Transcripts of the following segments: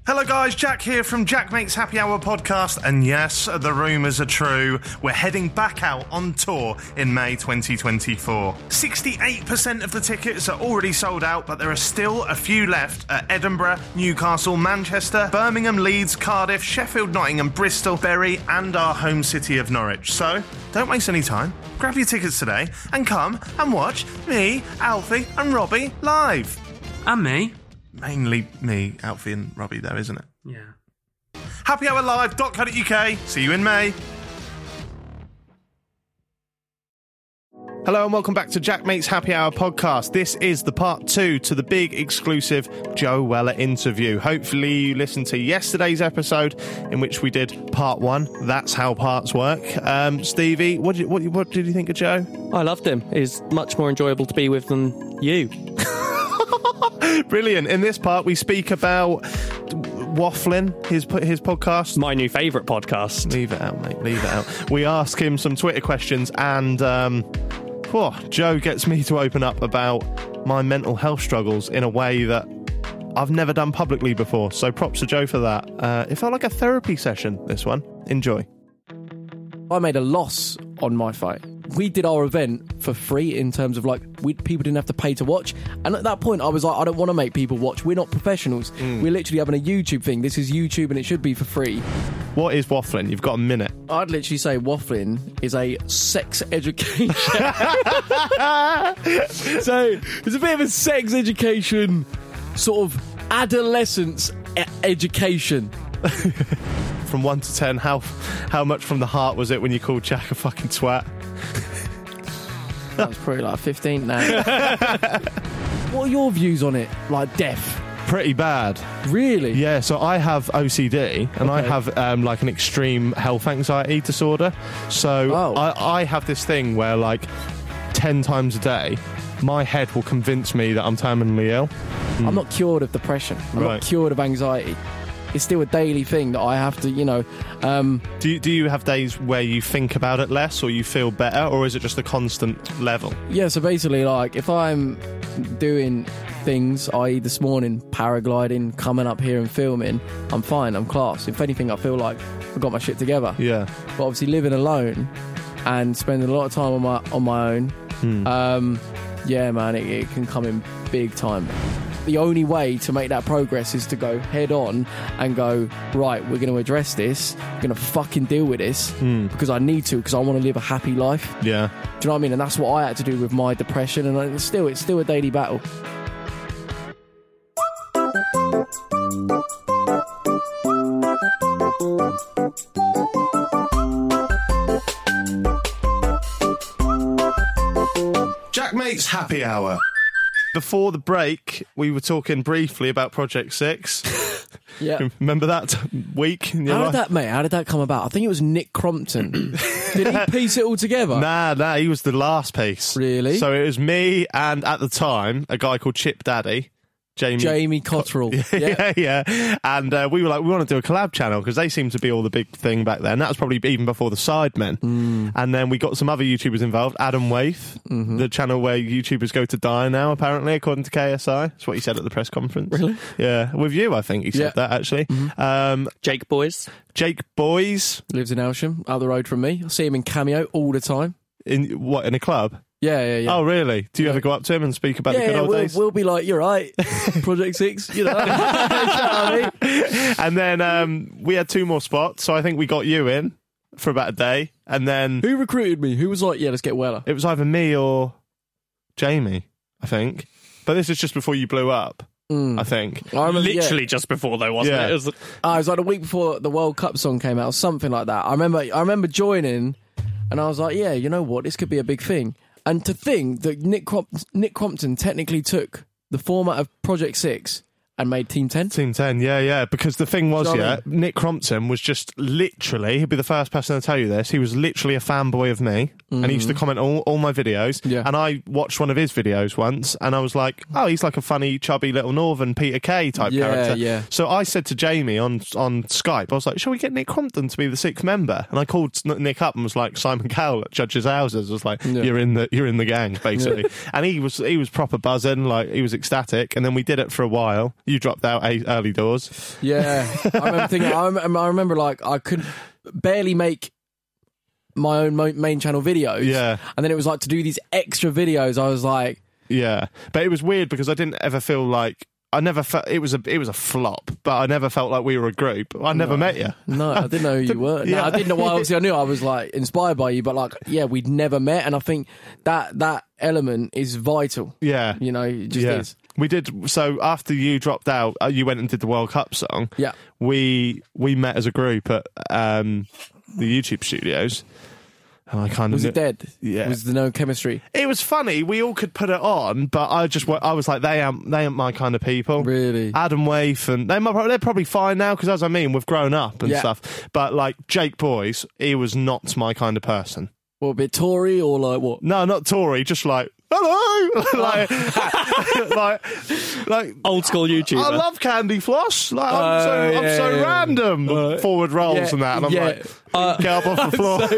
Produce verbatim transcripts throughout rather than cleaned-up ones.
Hello guys, Jack here from Jack Makes Happy Hour podcast, and yes, the rumours are true. We're heading back out on tour in May twenty twenty-four. sixty-eight percent of the tickets are already sold out, but there are still a few left at Edinburgh, Newcastle, Manchester, Birmingham, Leeds, Cardiff, Sheffield, Nottingham, Bristol, Bury and our home city of Norwich. So, don't waste any time, grab your tickets today and come and watch me, Alfie and Robbie live. And me. Mainly me, Alfie and Robbie there, isn't it? Yeah. happy hour live dot co dot uk. See you in May. Hello and welcome back to Jack Makes Happy Hour podcast. This is the part two to the big exclusive Joe Weller interview. Hopefully you listened to yesterday's episode in which we did part one. That's how parts work. Um, Stevie, what did, you, what, what did you think of Joe? I loved him. He's much more enjoyable to be with than you. Brilliant. In this part, we speak about waffling, his his podcast. My new favourite podcast. Leave it out, mate. Leave it out. We ask him some Twitter questions, and um, whew, Joe gets me to open up about my mental health struggles in a way that I've never done publicly before. So props to Joe for that. Uh, it felt like a therapy session, this one. Enjoy. I made a loss on my fight. We did our event for free in terms of like we people didn't have to pay to watch, and at that point I was like, I don't want to make people watch. We're not professionals. Mm. We're literally having a YouTube thing. This is YouTube and it should be for free. What is waffling? You've got a minute. I'd literally say waffling is a sex education. So it's a bit of a sex education, sort of adolescence e- education. From one to ten, how how much from the heart was it when you called Jack a fucking twat? That was probably like fifteen now. What are your views on it? Like deaf? Pretty bad. Really? Yeah, so I have O C D and Okay. I have um, like an extreme health anxiety disorder. So Oh. I, I have this thing where like ten times a day, my head will convince me that I'm terminally ill. I'm not cured of depression. I'm Right. not cured of anxiety. It's still a daily thing that I have to, you know... Um, Do you, do you have days where you think about it less or you feel better, or is it just a constant level? yeah, so basically, like, if I'm doing things, that is this morning, paragliding, coming up here and filming, I'm fine, I'm class. If anything, I feel like I've got my shit together. Yeah. But obviously living alone and spending a lot of time on my on my own, Hmm. um, yeah, man, it, it can come in big time. The only way to make that progress is to go head on and go, right, we're going to address this, we're going to fucking deal with this, Hmm. because I need to, because I want to live a happy life. Yeah. Do you know what I mean? And that's what I had to do with my depression, and it's still, it's still a daily battle. Jack Mate's Happy Hour. Before the break, we were talking briefly about Project Six. Yeah. Remember that week in your How life? did that, mate? How did that come about? I think it was Nick Crompton. Did he piece it all together? Nah, nah, he was the last piece. Really? So it was me and, at the time, a guy called Chip Daddy. Jamie, Jamie Cotterill. yeah, yeah, yeah. And uh, we were like, we want to do a collab channel because they seemed to be all the big thing back then. That was probably even before the Sidemen. Mm. And then we got some other YouTubers involved. Adam Waith, Mm-hmm. the channel where YouTubers go to die now, apparently, according to K S I. That's what he said at the press conference. Really? Yeah, with you, I think he said Yeah. that actually. Mm-hmm. Um, Jake Boys. Jake Boys Lives in Elsham, up the road from me. I see him in Cameo all the time. in what in a club? Yeah, yeah, yeah. Oh, really? Do you Yeah. ever go up to him and speak about yeah, the good yeah, old we'll, days? we'll be like, you're right, Project Six, you know. You know what I mean? And then um, we had two more spots, so I think we got you in for about a day, and then Who recruited me? Who was like, yeah, let's get Weller? it was either me or Jamie, I think. But this is just before you blew up, Mm. I think. I remember, yeah. Literally just before, though, wasn't Yeah. it? It was, Ah, it was like the week before the World Cup song came out, or something like that. I remember, I remember joining, and I was like, yeah, you know what, this could be a big thing. And to think that Nick Cromp- Nick Crompton technically took the format of Project Six and made Team ten. Team ten, yeah, yeah. Because the thing was, Do you know yeah, what I Nick Crompton was just literally, he'd be the first person to tell you this, he was literally a fanboy of me, and he used to comment on all, all my videos, Yeah. and I watched one of his videos once, and I was like, oh, he's like a funny, chubby little northern Peter Kay type Yeah, character. yeah. So I said to Jamie on on Skype, I was like, shall we get Nick Crompton to be the sixth member? And I called N- Nick up and was like, Simon Cowell at Judges Houses was like, Yeah. you're in the you're in the gang, basically. And he was he was proper buzzing, like he was ecstatic, and then we did it for a while. You dropped out eight early doors. Yeah, I remember thinking. I remember, I remember like I could barely make my own mo- main channel videos. Yeah. And then it was like to do these extra videos. I was like, Yeah, but it was weird because I didn't ever feel like I never felt it was a it was a flop, but I never felt like we were a group. I never met you. no, I didn't know who you were. No, Yeah. I didn't know why. Obviously, I knew I was like inspired by you, but like, yeah, we'd never met, and I think that that element is vital. Yeah, You know, it just yeah. is. We did so after you dropped out. Uh, you went and did the World Cup song. Yeah. we we met as a group at um, the YouTube studios. And I kind of Was it dead? Yeah. Was there no chemistry? It was funny. We all could put it on, but I just wa- I was like, they aren't they aren't my kind of people. Really? Adam Waif and they might- they're probably fine now because, as I mean, we've grown up and Yeah. stuff. But like Jake Boys, he was not my kind of person. What, a bit Tory or like what? No, not Tory. Just like hello, like, like like Old school YouTuber. I love Candy Floss. Like I'm so Oh, I'm yeah, so yeah. random. Right. Forward rolls Yeah, and that, and I'm yeah. like, get up off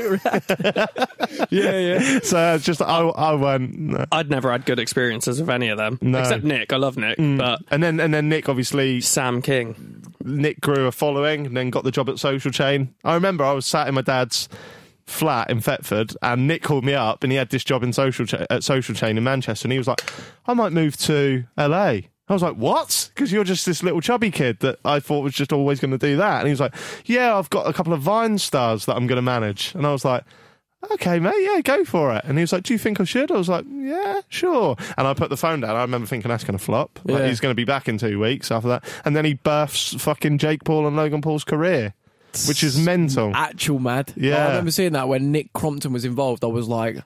the floor. Yeah, yeah. So it's just I I went. No. I'd never had good experiences with any of them. No. Except Nick. I love Nick. But And then and then Nick obviously Sam King. Nick grew a following and then got the job at Social Chain. I remember I was sat in my dad's flat in Thetford and Nick called me up and he had this job in Social Cha- at Social Chain in Manchester and he was like, I might move to L A. I was like, what? Because you're just this little chubby kid that I thought was just always going to do that. And he was like, yeah, I've got a couple of Vine stars that I'm going to manage. And I was like, okay, mate, yeah, go for it. And he was like, do you think I should? I was like, yeah, sure. And I put the phone down. I remember thinking that's going to flop. Like, Yeah. he's going to be back in two weeks after that. And then he births fucking Jake Paul and Logan Paul's career, which is mental. Actual mad. Yeah. Like, I remember seeing that when Nick Crompton was involved. I was like,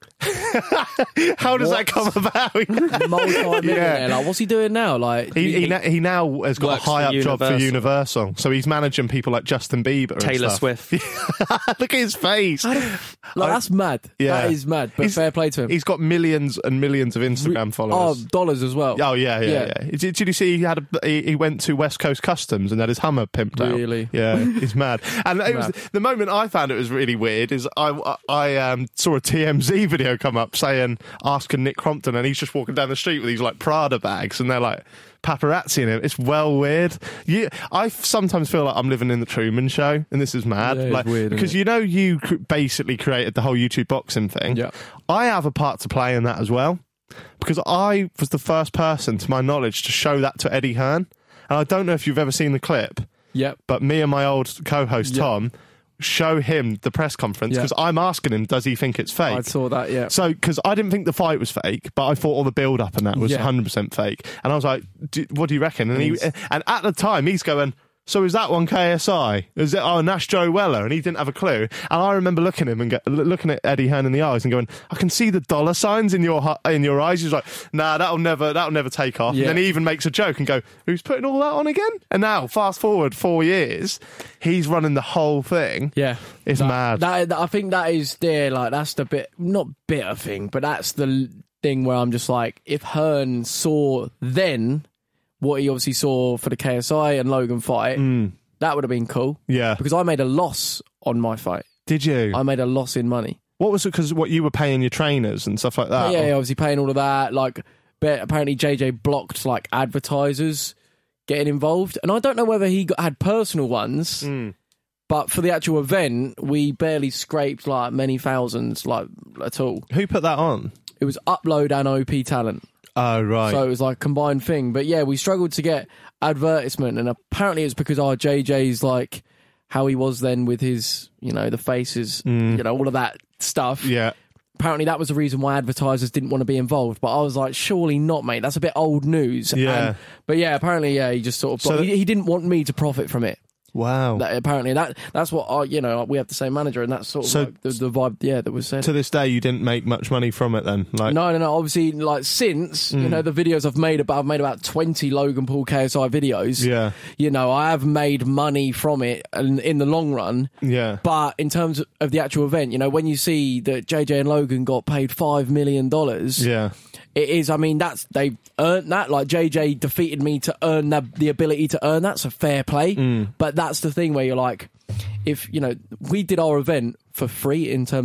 How does What? that come about? multi-millionaire. Yeah. Like, what's he doing now? Like, He, he, na- he now has got a Works for high up job for Universal. Universal, so he's managing people like Justin Bieber, and Taylor stuff. Swift. Look at his face. like that's mad. Yeah. That is mad. But He's- fair play to him. He's got millions and millions of Instagram Oh, followers. dollars as well. Oh yeah, yeah, Yeah. yeah. Did, did you see he had a, he, he went to West Coast Customs and had his Hummer pimped out? Really? Yeah, he's mad. And it was Mad. the moment I found it was really weird is I I um, saw a T M Z video come up saying asking Nick Crompton and he's just walking down the street with these like Prada bags and they're like paparazzi in him. It's well weird. You, I sometimes feel like I'm living in the Truman Show, and this is mad. Yeah, it's like, weird, isn't because it? you know you cr- basically created the whole YouTube boxing thing. Yeah. I have a part to play in that as well, because I was the first person, to my knowledge, to show that to Eddie Hearn. And I don't know if you've ever seen the clip, Yep. but me and my old co-host Yeah. Tom show him the press conference Yeah. because I'm asking him, does he think it's fake? I saw that. Yeah. So, because I didn't think the fight was fake, but I thought all the build up and that was Yeah. one hundred percent fake. And I was like, "Do- what do you reckon? And, he, He's- and at the time, he's going, so is that one K S I? Is it, oh, Nash Joe Weller? And he didn't have a clue. And I remember looking at him and get, looking at Eddie Hearn in the eyes and going, I can see the dollar signs in your hu- in your eyes. He's like, nah, that'll never that'll never take off. Yeah. And then he even makes a joke and go, who's putting all that on again? And now, fast forward four years, he's running the whole thing. Yeah. It's That- mad. That, that- I think that is there. Like, that's the bit, not bitter thing, but that's the l- thing where I'm just like, if Hearn saw then what he obviously saw for the K S I and Logan fight, that would have been cool. Yeah. Because I made a loss on my fight. Did you? I made a loss in money. What was it? Because what you were paying your trainers and stuff like that? yeah, yeah, obviously paying all of that. Like, but apparently J J blocked like advertisers getting involved, and I don't know whether he got, had personal ones. Mm. But for the actual event, we barely scraped like many thousands, like at all. Who put that on? It was Upload and O P Talent, Oh, right. so it was like a combined thing. But yeah, we struggled to get advertisement, and apparently it's because our J J's like how he was then with his, you know, the faces, you know, all of that stuff. yeah. Apparently that was the reason why advertisers didn't want to be involved. But I was like, surely not, mate. That's a bit old news. Yeah. And- but yeah, apparently, yeah, he just sort of... So he, he didn't want me to profit from it. Wow. That, apparently, that that's what, I, you know, we have the same manager, and that's sort of So- like the, the vibe, yeah, that was said. To this day, you didn't make much money from it then? Like, No, no, no. Obviously, like since you know the videos I've made about, I've made about twenty Logan Paul K S I videos. Yeah. You know, I have made money from it, and in the long run. Yeah. But in terms of the actual event, you know, when you see that J J and Logan got paid five million dollars, Yeah. it is. I mean, that's they earned that. Like J J defeated me to earn that, the ability to earn that. So fair play. Mm. But that's the thing where you're like, if you know, we did our event for free in terms of like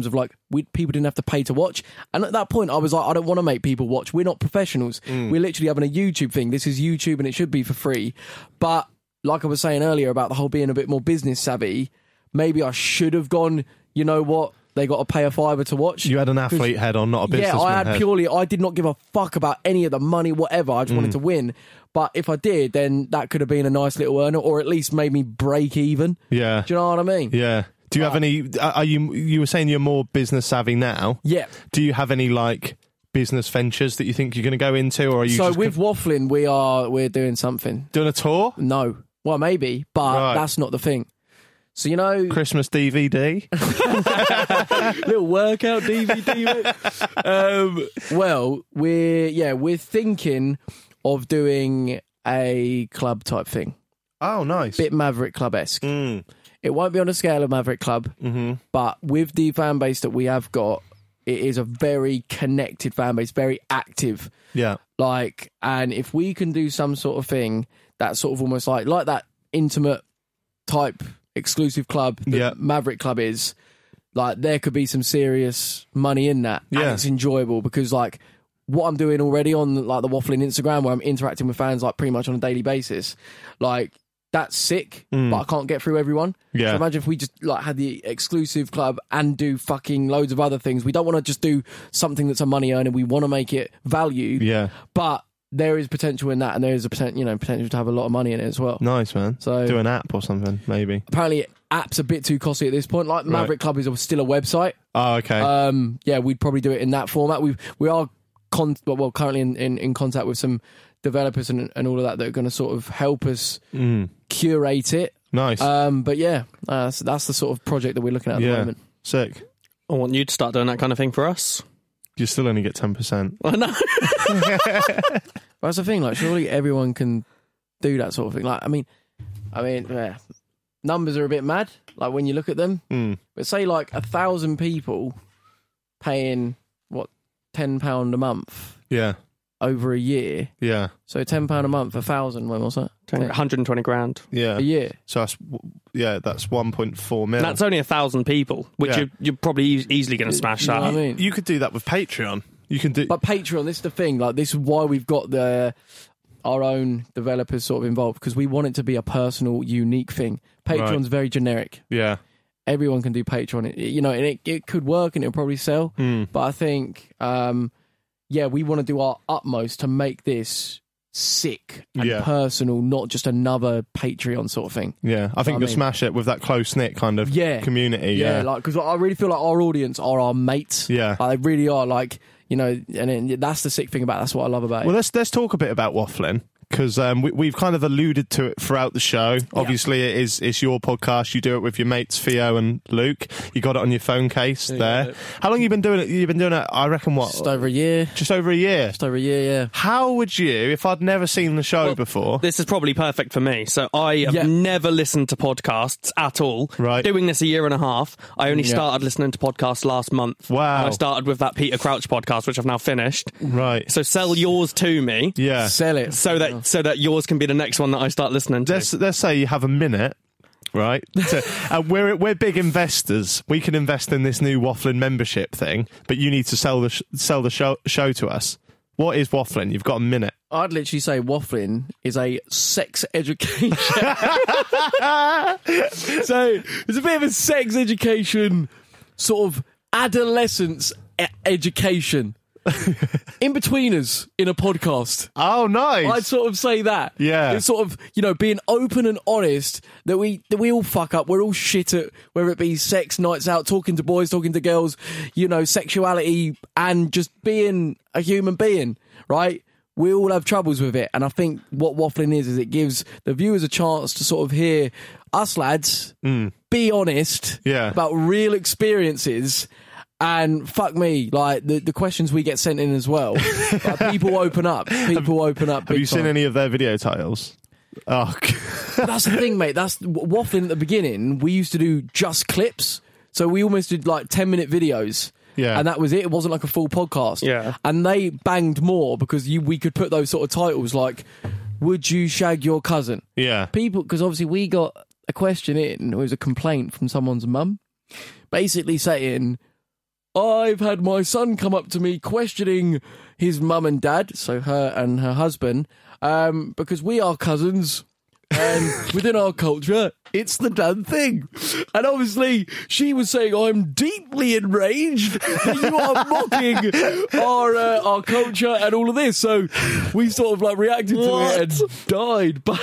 we people didn't have to pay to watch. And at that point, I was like, I don't want to make people watch. We're not professionals. Mm. We're literally having a YouTube thing. This is YouTube, and it should be for free. But like I was saying earlier about the whole being a bit more business savvy, maybe I should have gone, you know what, they got to pay a fiver to watch. You had an athlete head on, not a businessman Yeah, I had head. purely, I did not give a fuck about any of the money, whatever. I just Mm. wanted to win. But if I did, then that could have been a nice little earner, or at least made me break even. Yeah. Do you know what I mean? Yeah. Do you have any, are you, you were saying you're more business savvy now. Yeah. Do you have any, like, business ventures that you think you're going to go into, or are you So just with waffling, we are, we're doing something. doing a tour? No. Well, maybe, but Right. that's not the thing. So, you know, Christmas D V D? little workout D V D. mate. um, well, we're yeah, we're thinking of doing a club type thing, Oh, nice. bit Maverick Club esque. Mm. It won't be on the scale of Maverick Club, Mm-hmm. but with the fan base that we have got, it is a very connected fan base, very active. Yeah. Like, and if we can do some sort of thing that's sort of almost like like that intimate type exclusive club that Yeah. Maverick Club is, like there could be some serious money in that. Yeah. And it's enjoyable because like what I'm doing already on like the Waffling Instagram where I'm interacting with fans like pretty much on a daily basis, like that's sick, Mm. but I can't get through everyone. Yeah. So imagine if we just like had the exclusive club and do fucking loads of other things. We don't want to just do something that's a money earner. We want to make it valued. Yeah. But there is potential in that, and there is a potential, you know, potential to have a lot of money in it as well. Nice, man. So Do an app or something, maybe. apparently, apps a bit too costly at this point. Like Maverick Club is still a website. Oh, okay. Um, yeah, we'd probably do it in that format. We we are con- well currently in, in, in contact with some developers and and all of that that are going to sort of help us mm. curate it. Nice. Um, but yeah, uh, that's, that's the sort of project that we're looking at at yeah. the moment. Sick. I want you to start doing that kind of thing for us. You still only get ten percent. I know. But that's the thing. Like, surely everyone can do that sort of thing. Like, I mean, I mean, yeah, numbers are a bit mad. Like when you look at them, Mm. but say like a thousand people paying what ten pound a month Yeah. over a year. Yeah. So ten pound a month, a thousand. When was that? one hundred twenty grand. Yeah. A year. So that's, yeah, that's one point four mil. And that's only a thousand people, which Yeah. you're, you're probably e- easily going to smash You know that. what I mean? You could do that with Patreon. You can do. But Patreon, this is the thing. Like, this is why we've got the our own developers sort of involved, because we want it to be a personal, unique thing. Patreon's Right. very generic. yeah. Everyone can do Patreon. It, you know, and it, it could work and it'll probably sell. Mm. But I think, um, yeah, we want to do our utmost to make this sick and Yeah. personal, not just another Patreon sort of thing. Yeah. I think I you'll mean- smash it with that close knit kind of Yeah. community. Yeah, Yeah. like because I really feel like our audience are our mates. Yeah. Like, they really are. Like, you know, and it, that's the sick thing about it. That's what I love about it. Well, let's let's talk a bit about waffling, because um, we, we've kind of alluded to it throughout the show. Obviously, it is it's your podcast. You do it with your mates Theo and Luke. You got it on your phone case there. yeah. How long you been doing it? You've been doing it, I reckon, what? Just over a year. Just over a year. Just over a year, yeah. How would you, if I'd never seen the show Well, before? This is probably perfect for me. So I have Yeah. never listened to podcasts at all. Right. Doing this a year and a half. I only Yeah. started listening to podcasts last month. Wow. And I started with that Peter Crouch podcast, which I've now finished. Right. So sell yours to me. Yeah. Sell it. So that so that yours can be the next one that I start listening to. Let's let's say you have a minute. Right, so, uh, we're we're big investors. We can invest in this new waffling membership thing, but you need to sell the sh- sell the show show to us. What is waffling? You've got a minute. I'd literally say waffling is a sex education. So it's a bit of a sex education, sort of adolescence e- education. In betweeners in a podcast. Oh, nice. I'd sort of say that. Yeah. It's sort of, you know, being open and honest that we that we all fuck up. We're all shit at, whether it be sex, nights out, talking to boys, talking to girls, you know, sexuality, and just being a human being, right? We all have troubles with it. And I think what waffling is, is it gives the viewers a chance to sort of hear us lads be honest Yeah. about real experiences. And fuck me, like the, the questions we get sent in as well. Like, people open up. People open up. Have you seen any of their video titles? Oh, That's the thing, mate. That's waffling at the beginning. We used to do just clips, so we almost did like ten minute videos. Yeah. And that was it. It wasn't like a full podcast. Yeah. And they banged more because you we could put those sort of titles like, "Would you shag your cousin?" yeah. People, because obviously we got a question in. It was a complaint from someone's mum, basically saying, I've had my son come up to me questioning his mum and dad, so her and her husband, um, because we are cousins. And within our culture, it's the done thing. And obviously, she was saying, I'm deeply enraged that you are mocking our uh, our culture and all of this. So we sort of like reacted to What? it and died. But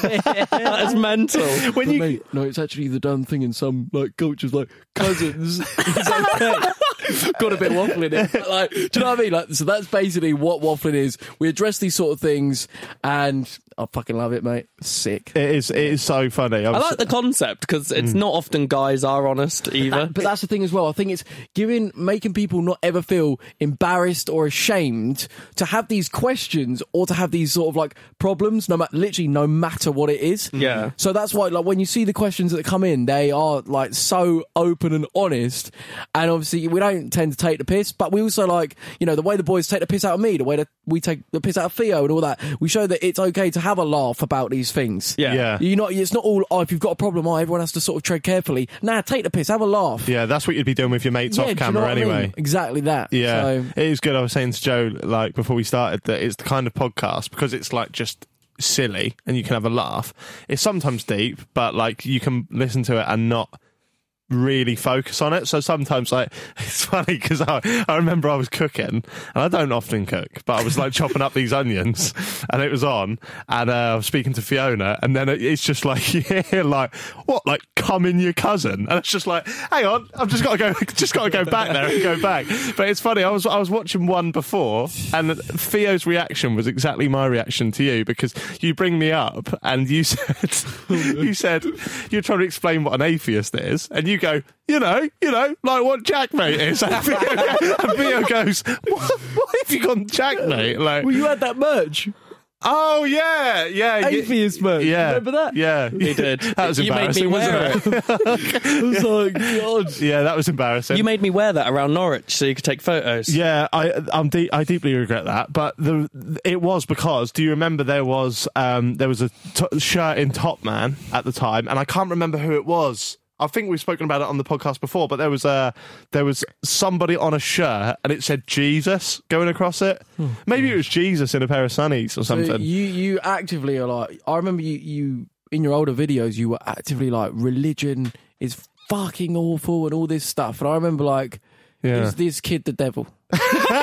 That is mental. When But you mate, no, it's actually the done thing in some like cultures, like cousins. It's okay. Got a bit waffling in it. But, like, do you know what I mean? Like, so that's basically what waffling is. We address these sort of things, and I fucking love it, mate. Sick. it is it is so funny. I, I was, like the concept because it's not often guys are honest either. That- but that's the thing as well. I think it's giving, making people not ever feel embarrassed or ashamed to have these questions or to have these sort of like problems, no matter, literally no matter what it is. Yeah. So that's why, like, when you see the questions that come in, they are like so open and honest. And obviously, we don't tend to take the piss, but we also like, you know, the way the boys take the piss out of me, the way that we take the piss out of Theo and all that. We show that it's okay to have a laugh about these things. Yeah. yeah. You're not, it's not all, oh, if you've got a problem, oh, everyone has to sort of tread carefully. Nah, take the piss, have a laugh. Yeah, that's what you'd be doing with your mates Yeah, off do you camera know what I anyway. mean? Exactly that. Yeah, So, it is good. I was saying to Joe, like, before we started, that it's the kind of podcast, because it's, like, just silly and you can have a laugh. It's sometimes deep, but, like, you can listen to it and not really focus on it. So sometimes, like, it's funny because I, I remember I was cooking, and I don't often cook, but I was like chopping up these onions and it was on, and uh, I was speaking to Fiona, and then it, it's just like, yeah, like, what, like, come in your cousin? And it's just like, hang on, I've just got to go, just got to go back there and go back. But it's funny, I was, I was watching one before, and Theo's reaction was exactly my reaction to you, because you bring me up and you said, you said, you're trying to explain what an atheist is, and you go, you know, you know, like what Jackmate is. And Theo, and Theo goes, what, what have you gone Jackmate? Like, well, you had that merch. oh yeah, yeah, y- Atheist merch. yeah, Remember that? Yeah, You did. That was You made me embarrassing, wear wasn't it? I was like, God. Yeah, that was embarrassing. You made me wear that around Norwich so you could take photos. Yeah, I I'm de- I deeply regret that, but the it was because, do you remember there was um there was a t- shirt in Top Man at the time, and I can't remember who it was. I think we've spoken about it on the podcast before, but there was a there was somebody on a shirt and it said Jesus going across it. Maybe it was Jesus in a pair of sunnies or So something. you, you actively are like, I remember you, you, in your older videos, you were actively like, religion is fucking awful and all this stuff. And I remember like, Yeah. is this kid the devil? Is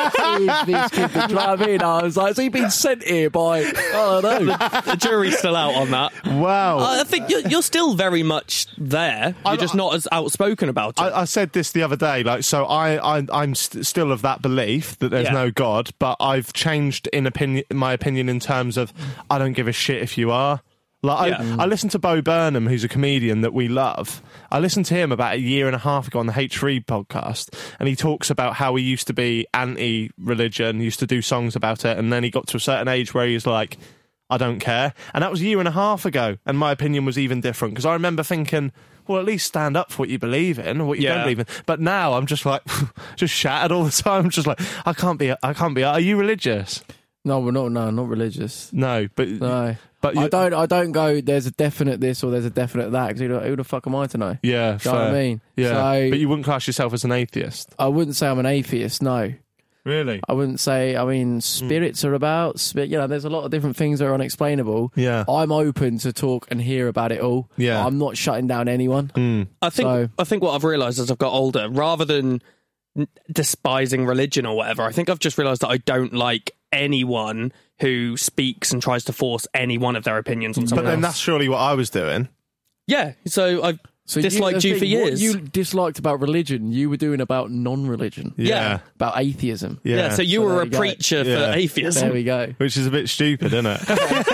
this kid the, do you know what I mean? I was like, so you've been sent here by, I don't know. The jury's still out on that. Wow. I think you're, you're still very much there. You're I- just not as outspoken about it. I, I said this the other day, like, so I, I I'm st- still of that belief that there's Yeah. no God, but I've changed in opinion, my opinion in terms of I don't give a shit if you are. Like, Yeah. I, I listened to Bo Burnham, who's a comedian that we love. I listened to him about a year and a half ago on the H three podcast, and he talks about how he used to be anti-religion, used to do songs about it, and then he got to a certain age where he was like, I don't care. And that was a year and a half ago, and my opinion was even different, because I remember thinking, well, at least stand up for what you believe in or what you Yeah. don't believe in. But now I'm just like, just shattered all the time. I'm just like, I can't be, I can't be. Are you religious? No, we're not, no, not religious. No, but No. but I you, don't, I don't go, there's a definite this or there's a definite that, because who, the- who the fuck am I to know? yeah, Do you know what I fair. mean? Yeah, So- but you wouldn't class yourself as an atheist, I wouldn't say I'm an atheist, no. really? I wouldn't say, I mean, spirits are about, spi- you know, there's a lot of different things that are unexplainable. Yeah. I'm open to talk and hear about it all. Yeah. I'm not shutting down anyone. Mm. I think So- I think what I've realised as I've got older, rather than n- despising religion or whatever, I think I've just realised that I don't like anyone who speaks and tries to force any one of their opinions on But someone then else. that's surely what I was doing. Yeah, so I've So disliked the you for thing, years. What you disliked about religion, you were doing about non-religion, Yeah, Yeah. about atheism. yeah. yeah, so you So were there a you go. preacher Yeah. for atheism. There we go. Which is a bit stupid, isn't it?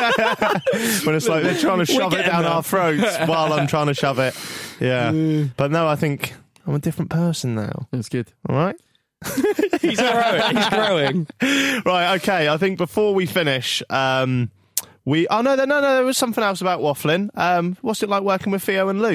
When it's like they're trying to shove it getting down there. our throats while I'm trying to shove it. Yeah. But no, I think I'm a different person now. That's good. All right? He's growing. He's growing. Right, okay. I think before we finish, um, we... Oh, no, no, no, there was something else about waffling. Um, what's it like working with Theo and Luke?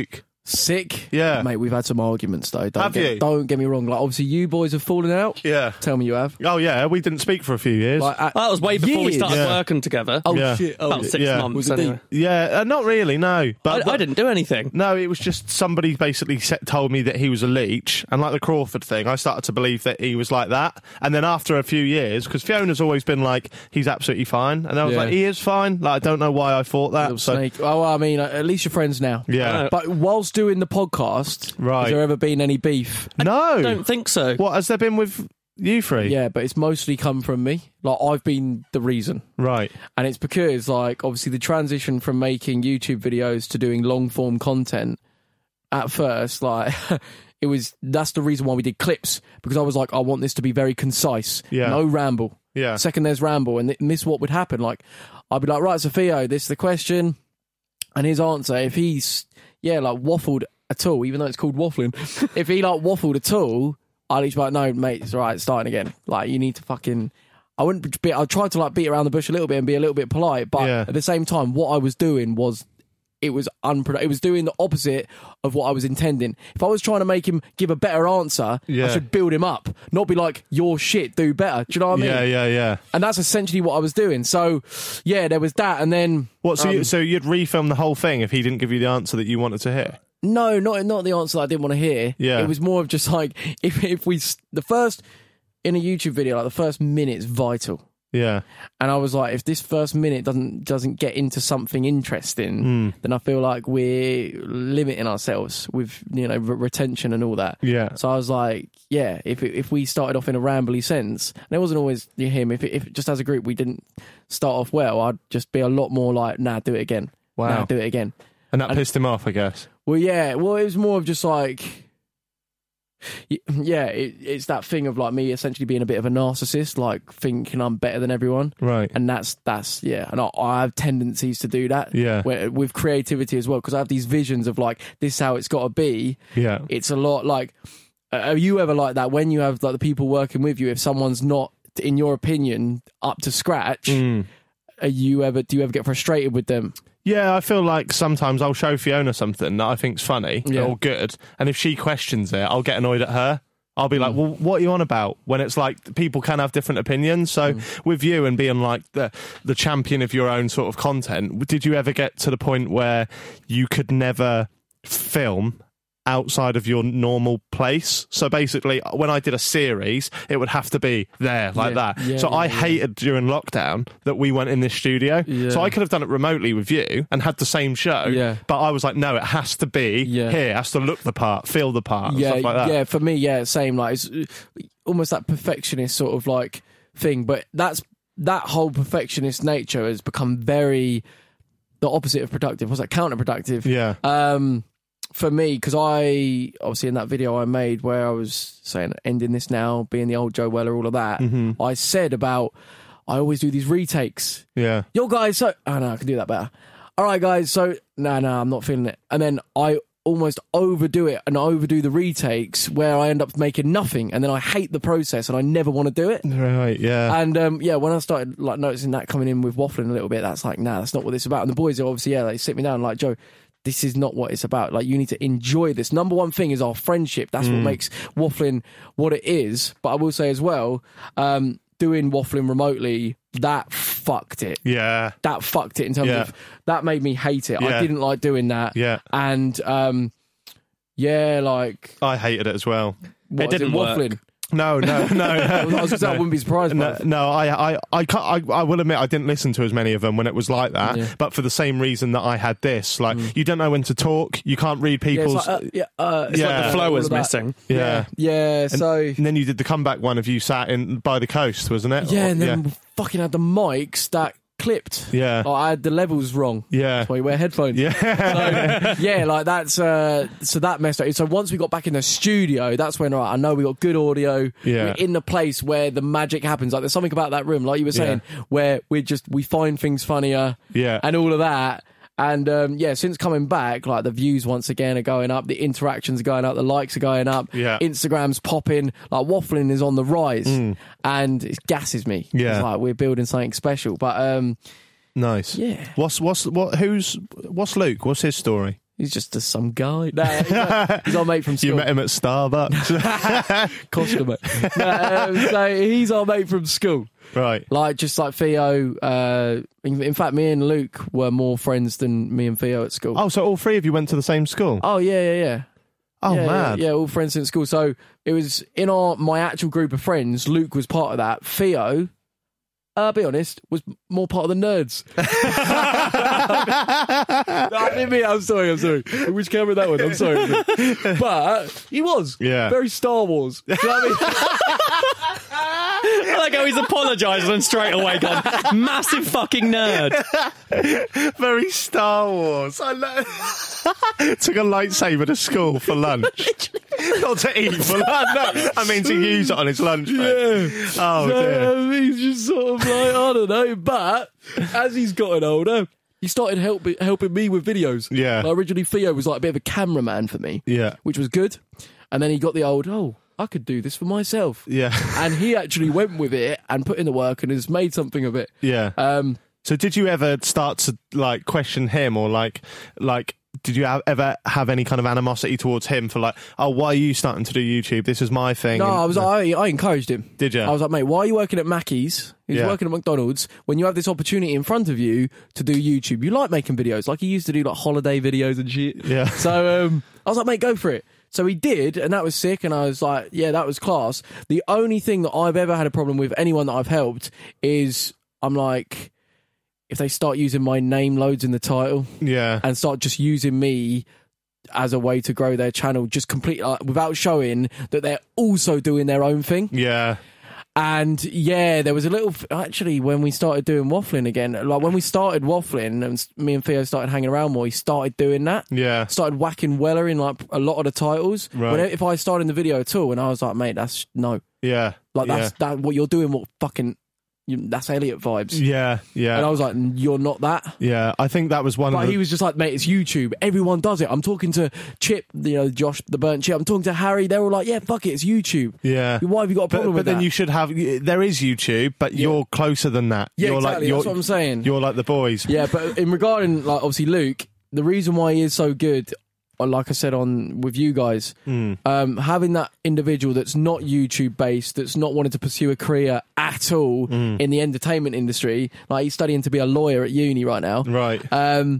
Sick. Yeah. Mate, we've had some arguments though. Don't Have get, you? Don't get me wrong. Like, obviously, you boys have fallen out. Yeah. Tell me you have. Oh yeah, we didn't speak for a few years. Like, at That was way before we years. started Yeah. working together. Oh Yeah. shit! Oh, About six yeah. months Was it anyway. yeah, uh, not really. No, but I, I didn't do anything. No, it was just somebody basically set, told me that he was a leech, and like the Crawford thing, I started to believe that he was like that. And then after a few years, because Fiona's always been like, he's absolutely fine, and I was Yeah. like, he is fine. Like, I don't know why I thought that. Little So snake. Oh, well, I mean, at least you're friends now. yeah, Uh, But whilst doing the podcast, Right. has there ever been any beef? no. I don't think so. What has there been with you three? Yeah, but it's mostly come from me. Like, I've been the reason. Right. And it's because, like, obviously the transition from making YouTube videos to doing long form content at first, like, it was, that's the reason why we did clips. Because I was like, I want this to be very concise. Yeah. No ramble. Yeah. Second, there's ramble. And, th- and this is what would happen. Like, I'd be like, right, Sophia, this is the question. And his answer, if he's, yeah, like, waffled at all, even though it's called waffling, if he, like, waffled at all, I'd just be like, no, mate, it's all right, it's starting again. Like, you need to fucking... I wouldn't be... I'd try to, like, beat around the bush a little bit and be a little bit polite, but Yeah. at the same time, what I was doing was... It was unproductive. It was doing the opposite of what I was intending. If I was trying to make him give a better answer, Yeah. I should build him up, not be like, "Your shit, do better." Do you know what I mean? Yeah, yeah, yeah. And that's essentially what I was doing. So, yeah, there was that, and then What? So, Um, you, so you'd refilm the whole thing if he didn't give you the answer that you wanted to hear? no, not not the answer that I didn't want to hear. Yeah. It was more of just like if if we s- the first in a YouTube video, like the first minute's vital. Yeah. And I was like, if this first minute doesn't doesn't get into something interesting, then I feel like we're limiting ourselves with, you know, re- retention and all that. Yeah. So I was like, yeah, if it, if we started off in a rambly sense, and it wasn't always him. If it, if just as a group we didn't start off well, I'd just be a lot more like, nah, do it again. Wow. Nah, do it again. And that pissed him off, I guess. Well, yeah. Well, it was more of just like, y- yeah, it, it's that thing of like me essentially being a bit of a narcissist, like thinking I'm better than everyone. Right. And that's that's yeah, and I, I have tendencies to do that. Yeah. where, with creativity as well, because I have these visions of like this is how it's got to be. Yeah. It's a lot like. Uh, are you ever like that when you have like the people working with you? If someone's not, in your opinion, up to scratch, Mm. are you ever? Do you ever get frustrated with them? Yeah, I feel like sometimes I'll show Fiona something that I think's funny Yeah. or good, and if she questions it, I'll get annoyed at her. I'll be like, Mm. well, what are you on about? When it's like, people can have different opinions. So Mm. with you and being like the, the champion of your own sort of content, did you ever get to the point where you could never film outside of your normal place? So basically, when I did a series, it would have to be there like Yeah. that. Yeah, so yeah, I yeah. hated during lockdown that we went in this studio. Yeah. So I could have done it remotely with you and had the same show. Yeah. But I was like, no, it has to be Yeah. here. It has to look the part, feel the part, and yeah, stuff like that. yeah. For me, yeah, same. Like it's uh, almost that perfectionist sort of like thing. But that's that whole perfectionist nature has become very the opposite of productive. What's that? Counterproductive. Yeah. Um, for me, because I obviously in that video I made where I was saying ending this now, being the old Joe Weller, all of that. Mm-hmm. I said about I always do these retakes. Yeah. Yo, guys, so oh no, I can do that better. All right, guys, so no, no, I'm not feeling it. And then I almost overdo it and overdo the retakes where I end up making nothing, and then I hate the process and I never want to do it. Right, yeah. And um, yeah, when I started like noticing that coming in with waffling a little bit, that's like, nah, that's not what this is about. And the boys are obviously, yeah, they sit me down like, Joe, this is not what it's about. Like, you need to enjoy this. Number one thing is our friendship. That's what makes waffling what it is. But I will say as well, um, doing waffling remotely, that fucked it. yeah. That fucked it in terms Yeah. of that made me hate it. Yeah. I didn't like doing that. Yeah. And um, yeah, like I hated it as well. what, It didn't is it, work. waffling. No, no, no. I was gonna say, I wouldn't be surprised. No, by it. no, I, I, I, can't, I, I will admit I didn't listen to as many of them when it was like that. Yeah. But for the same reason that I had this, like you don't know when to talk, you can't read Yeah, it's people's. like, uh, yeah, uh, it's Yeah. like The flow all was of that. missing. yeah. Yeah, so And then you did the comeback one of you sat in by the coast, wasn't it? yeah, Or- and then we fucking had the mics that clipped. Yeah. Like, I had the levels wrong. yeah, That's why you wear headphones. yeah, So, yeah, like that's uh, so that messed up. So once we got back in the studio, that's when right, I know we got good audio. Yeah. We're in the place where the magic happens. Like there's something about that room, like you were saying, where we just we find things funnier. Yeah. and all of that. And um, yeah, since coming back, like the views once again are going up, the interactions are going up, the likes are going up, Yeah. Instagram's popping, like waffling is on the rise, and it gasses me. Yeah. It's like we're building something special. But um, nice. Yeah. What's what's what? Who's what's Luke? What's his story? He's just a, some guy. Nah, he's, our, he's our mate from school. You met him at Starbucks. Costa, mate. Nah, um, so he's our mate from school. Right. Like, just like Theo. Uh, in, in fact, me and Luke were more friends than me and Theo at school. Oh, so all three of you went to the same school? Oh, yeah, yeah, yeah. Oh, yeah, mad. Yeah, yeah, all friends in school. So it was in our my actual group of friends. Luke was part of that. Theo, I'll be honest, was more part of the nerds. No, I didn't mean. I'm sorry. I'm sorry. Which camera that one? I'm sorry. But he was. Yeah. Very Star Wars. Do you know what I mean? I like how he's apologised and straight away gone, massive fucking nerd. Very Star Wars. I lo- Took a lightsaber to school for lunch. Not to eat for lunch. No, I mean to use it on his lunch break. Yeah. Oh, dear. So, um, he's just sort of like, I don't know. But as he's gotten older, he started helping helping me with videos. Yeah. Like, originally, Theo was like a bit of a cameraman for me. Yeah. Which was good. And then he got the old, oh, I could do this for myself. Yeah. And he actually went with it and put in the work and has made something of it. Yeah. Um, So did you ever start to like question him, or like like did you have, ever have any kind of animosity towards him for like, oh, why are you starting to do YouTube? This is my thing. no, And- I was I, I encouraged him. Did you? I was like, mate, why are you working at Mackey's? He's Yeah. working at McDonald's when you have this opportunity in front of you to do YouTube. You like making videos, like he used to do like holiday videos and shit. Yeah. So um, I was like, mate, go for it. So he did, and that was sick. And I was like, yeah, that was class. The only thing that I've ever had a problem with anyone that I've helped is I'm like, if they start using my name loads in the title Yeah. and start just using me as a way to grow their channel, just completely like, without showing that they're also doing their own thing. Yeah. And yeah, there was a little, actually, when we started doing waffling again, like when we started waffling and me and Theo started hanging around more, he started doing that. Yeah. Started whacking Weller in like a lot of the titles. Right. When, if I started in the video at all, and I was like, mate, that's no. Yeah. Like that's yeah. that what you're doing, what fucking, you, that's Elliot vibes. Yeah. Yeah. And I was like, you're not that. Yeah. I think that was one But of the... he was just like, mate, it's YouTube. Everyone does it. I'm talking to Chip, you know, Josh, the burnt chip. I'm talking to Harry. They're all like, yeah, fuck it, it's YouTube. Yeah. Why have you got a But, problem but with then that? you should have... There is YouTube, but you're closer than that. Yeah, you're exactly. Like, you're, That's what I'm saying. You're like the boys. Yeah, but in regarding, like, obviously Luke, the reason why he is so good, or like I said on with you guys, Mm. um, having that individual that's not YouTube based, that's not wanting to pursue a career at all Mm. in the entertainment industry, like he's studying to be a lawyer at uni right now. Right. Um,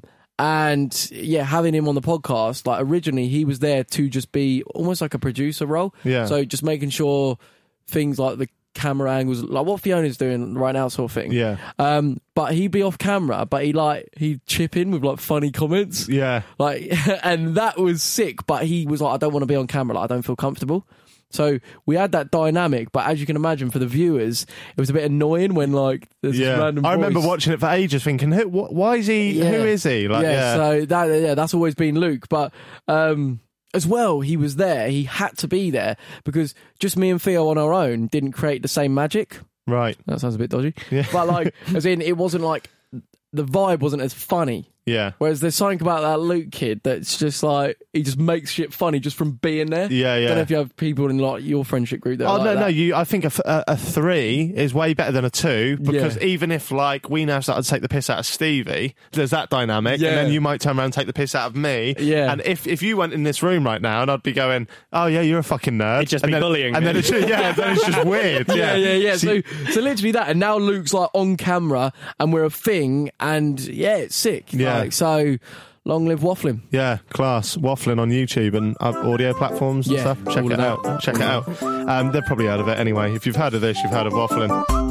and yeah, having him on the podcast, like originally he was there to just be almost like a producer role. Yeah. So just making sure things like the camera angles, like what Fiona's doing right now, sort of thing. Yeah. Um, but he'd be off camera, but he like he'd chip in with like funny comments, Yeah. like, and that was sick. But he was like, I don't want to be on camera, like I don't feel comfortable. So we had that dynamic, but as you can imagine, for the viewers, it was a bit annoying when like there's this Yeah. random. I remember voice. watching it for ages, thinking, who, wh- why is he? Yeah. Who is he? Like, yeah, yeah. so that yeah, that's always been Luke. But um, as well, he was there. He had to be there because just me and Theo on our own didn't create the same magic. Right. That sounds a bit dodgy. Yeah. But like, as in, it wasn't like the vibe wasn't as funny. Yeah. Whereas there's something about that Luke kid that's just like he just makes shit funny just from being there. Yeah, yeah. Don't know if you have people in like your friendship group that. Oh are like no, that. no! You, I think a, th- a, a three is way better than a two because Yeah. even if like we now started to take the piss out of Stevie, there's that dynamic, Yeah. and then you might turn around and take the piss out of me. Yeah. And if if you went in this room right now, and I'd be going, "Oh yeah, you're a fucking nerd," It'd just and be then, bullying and me. then it's just, yeah, then it's just weird. Yeah, Yeah, yeah, yeah. See- So, so literally that, and now Luke's like on camera, and we're a thing, and yeah, it's sick. Yeah. Like, so long live waffling. Yeah, class. Waffling on YouTube and uh, audio platforms and Yeah, stuff. Check all it of out. that. Check it out. Um, they've probably heard of it anyway. If you've heard of this, you've heard of waffling.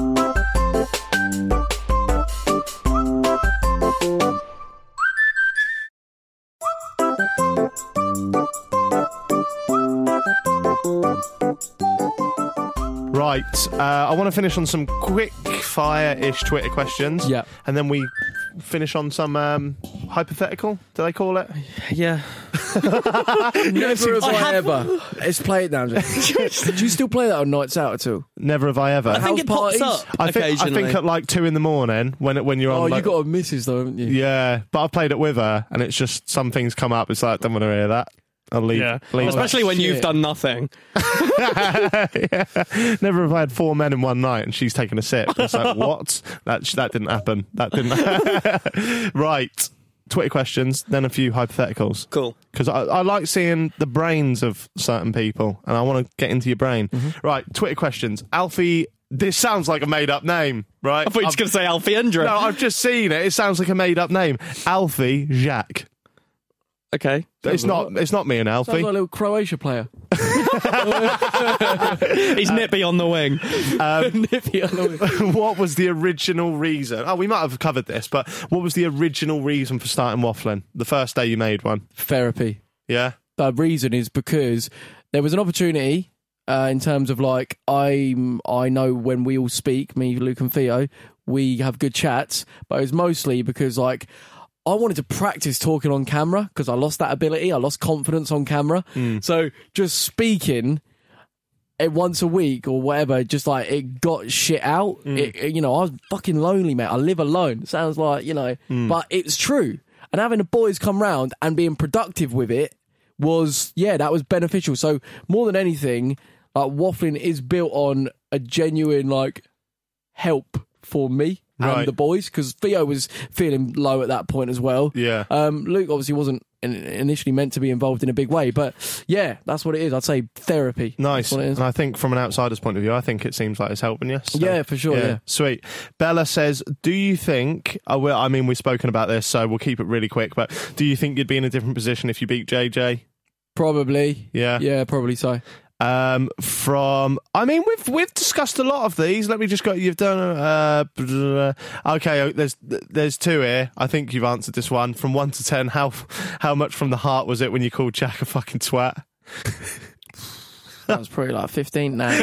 Right, uh, I want to finish on some quick fire-ish Twitter questions. Yeah. And then we finish on some um, hypothetical, do they call it? Yeah. Never have I I, have- ever. Let's play it now. Jack. Do you still play that on nights out at all? Never have I ever. I think House it pops parties? up I think, I occasionally. think at like two in the morning when it, when you're on. Oh, you like, got a missus though, haven't you? yeah, but I've played it with her, and it's just some things come up. It's like, don't want to hear that. I'll leave. yeah. leave Especially that when shit. you've done nothing. Yeah. Never have I had four men in one night, and she's taken a sip. It's like, what? That that didn't happen. That didn't. Right. Twitter questions, then a few hypotheticals. Cool. Because I, I like seeing the brains of certain people, and I want to get into your brain. Mm-hmm. Right, Twitter questions. Alfie, this sounds like a made-up name, right? I thought you were I've- going to say Alfie Endra. No, I've just seen it. It sounds like a made-up name. Alfie Jacques. Okay. It's not. It's not me and Sounds Alfie. like a little Croatia player. He's nippy on the wing. Nippy on the wing. What was the original reason? Oh, we might have covered this, but what was the original reason for starting waffling? The first day you made one. Therapy. Yeah. The reason is because there was an opportunity uh, in terms of like I'm I know when we all speak, me, Luke, and Theo, we have good chats, but it was mostly because like I wanted to practice talking on camera because I lost that ability. I lost confidence on camera. So just speaking it once a week or whatever, just like it got shit out. It, it- you know, I was fucking lonely, mate. I live alone. Sounds like, you know, but it's true. And having the boys come round and being productive with it was, yeah, that was beneficial. So more than anything, like waffling is built on a genuine like help for me and Right. the boys, because Theo was feeling low at that point as well. Yeah. Um, Luke obviously wasn't in- initially meant to be involved in a big way, but yeah, that's what it is. I'd say therapy. Nice. That's what it is. And I think from an outsider's point of view, I think it seems like it's helping you. So, Yeah, for sure, yeah. Sweet. Bella says, do you think, oh, well, I mean, we've spoken about this, so we'll keep it really quick, but do you think you'd be in a different position if you beat J J? Probably. Yeah. Yeah, probably so. Um, from, I mean, we've we've discussed a lot of these. Let me just go. You've done. Uh, okay, there's there's two here. I think you've answered this one. From one to ten, how how much from the heart was it when you called Jack a fucking twat? That was probably like fifteen now.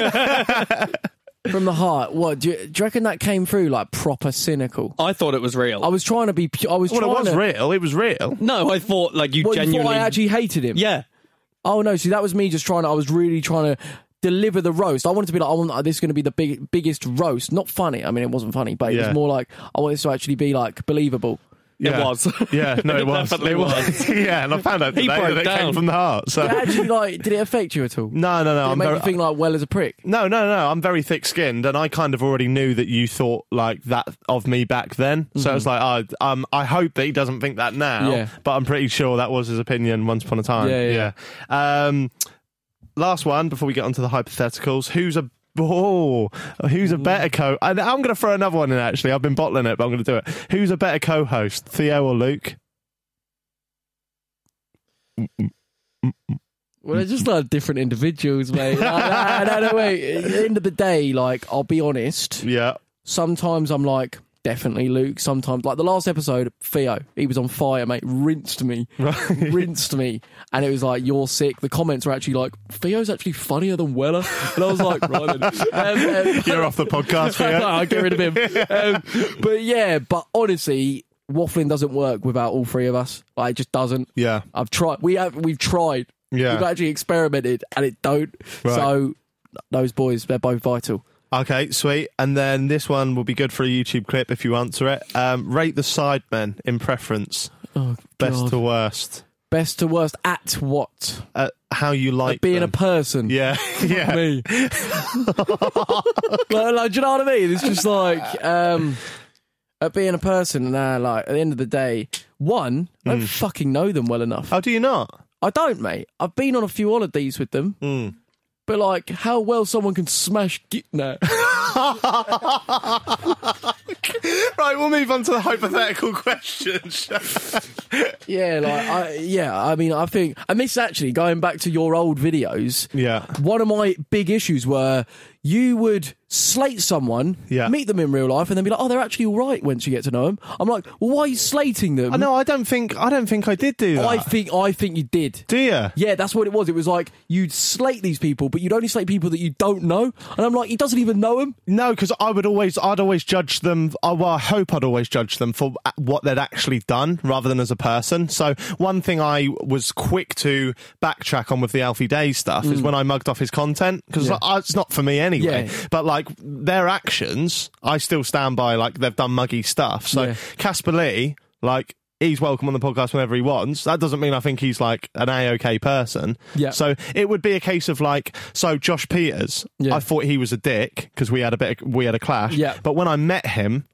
From the heart. What, do you, do you reckon that came through like proper cynical? I thought it was real. I was trying to be, pu- I was Well, it trying was to... real. It was real. no, I thought like you What, you thought genuinely. I actually hated him? yeah. Oh no, see that was me just trying to, I was really trying to deliver the roast. I wanted to be like, I want this is going to be the big, biggest roast. Not funny. I mean, it wasn't funny, but it Yeah. was more like, I want this to actually be like believable. Yeah. It was. Yeah, no, it, It was. definitely It was. Yeah, and I found out He today broke that it down. came from the heart. So Did it actually like, did it affect you at all? no, no, no. Did it I'm make very, you think like, well as a prick? No, no, no. I'm very thick-skinned, and I kind of already knew that you thought like that of me back then. So it's like, oh, um, I hope that he doesn't think that now. Yeah. But I'm pretty sure that was his opinion once upon a time. Yeah, yeah, yeah. Um, last one before we get onto the hypotheticals. Who's a oh, who's a better co? And I'm going to throw another one in. Actually, I've been bottling it, but I'm going to do it. Who's a better co-host, Theo or Luke? Well, they're just like different individuals, mate. no, no, no, no, wait. At the end of the day, like, I'll be honest. Yeah. Sometimes I'm like, definitely Luke. Sometimes, like the last episode, Theo, he was on fire, mate. Rinsed me, rinsed me, and it was like, "You're sick." The comments were actually like, "Theo's actually funnier than Weller," and I was like, "Right then." Um, um, You're off the podcast, Theo. I'll get rid of him. Um, but yeah, but honestly, waffling doesn't work without all three of us. Like, it just doesn't. Yeah. I've tried. We have. We've tried. Yeah. We've actually experimented, and it don't. Right. So those boys, they're both vital. Okay, sweet. And then this one will be good for a YouTube clip if you answer it. Um, rate the Sidemen in preference, Oh, best God. to worst. Best to worst at what? Uh, how you like At being them. a person. Yeah, yeah. Me. like, like, do you know what I mean? It's just like, um, at being a person, nah, like, at the end of the day, one, I don't fucking know them well enough. Oh, do you not? I don't, mate. I've been on a few holidays with them. Mm. But, like, how well someone can smash Gitna. Right, we'll move on to the hypothetical questions. Yeah, like, I, yeah, I mean, I think, and this actually, going back to your old videos, Yeah. one of my big issues were you would slate someone, Yeah. meet them in real life, and then be like, oh, they're actually all right once you get to know them. I'm like, well, why are you slating them? I know. I don't think. I don't think I did do that. I think, I think you did. do you? Yeah, that's what it was. It was like you'd slate these people, but you'd only slate people that you don't know. And I'm like, he doesn't even know them. No, because I would always. I'd always judge them. uh, Well, I hope I'd always judge them for what they'd actually done, rather than as a person. So one thing I was quick to backtrack on with the Alfie Day stuff is when I mugged off his content, because Yeah. it's not for me anyway. Yeah. But like their actions, I still stand by. Like they've done muggy stuff. So Yeah. Casper Lee, like. He's welcome on the podcast whenever he wants. That doesn't mean I think he's like an A-OK person. Yeah. So it would be a case of like, so Josh Peters, Yeah. I thought he was a dick because we had a bit, of, we had a clash. Yeah. But when I met him,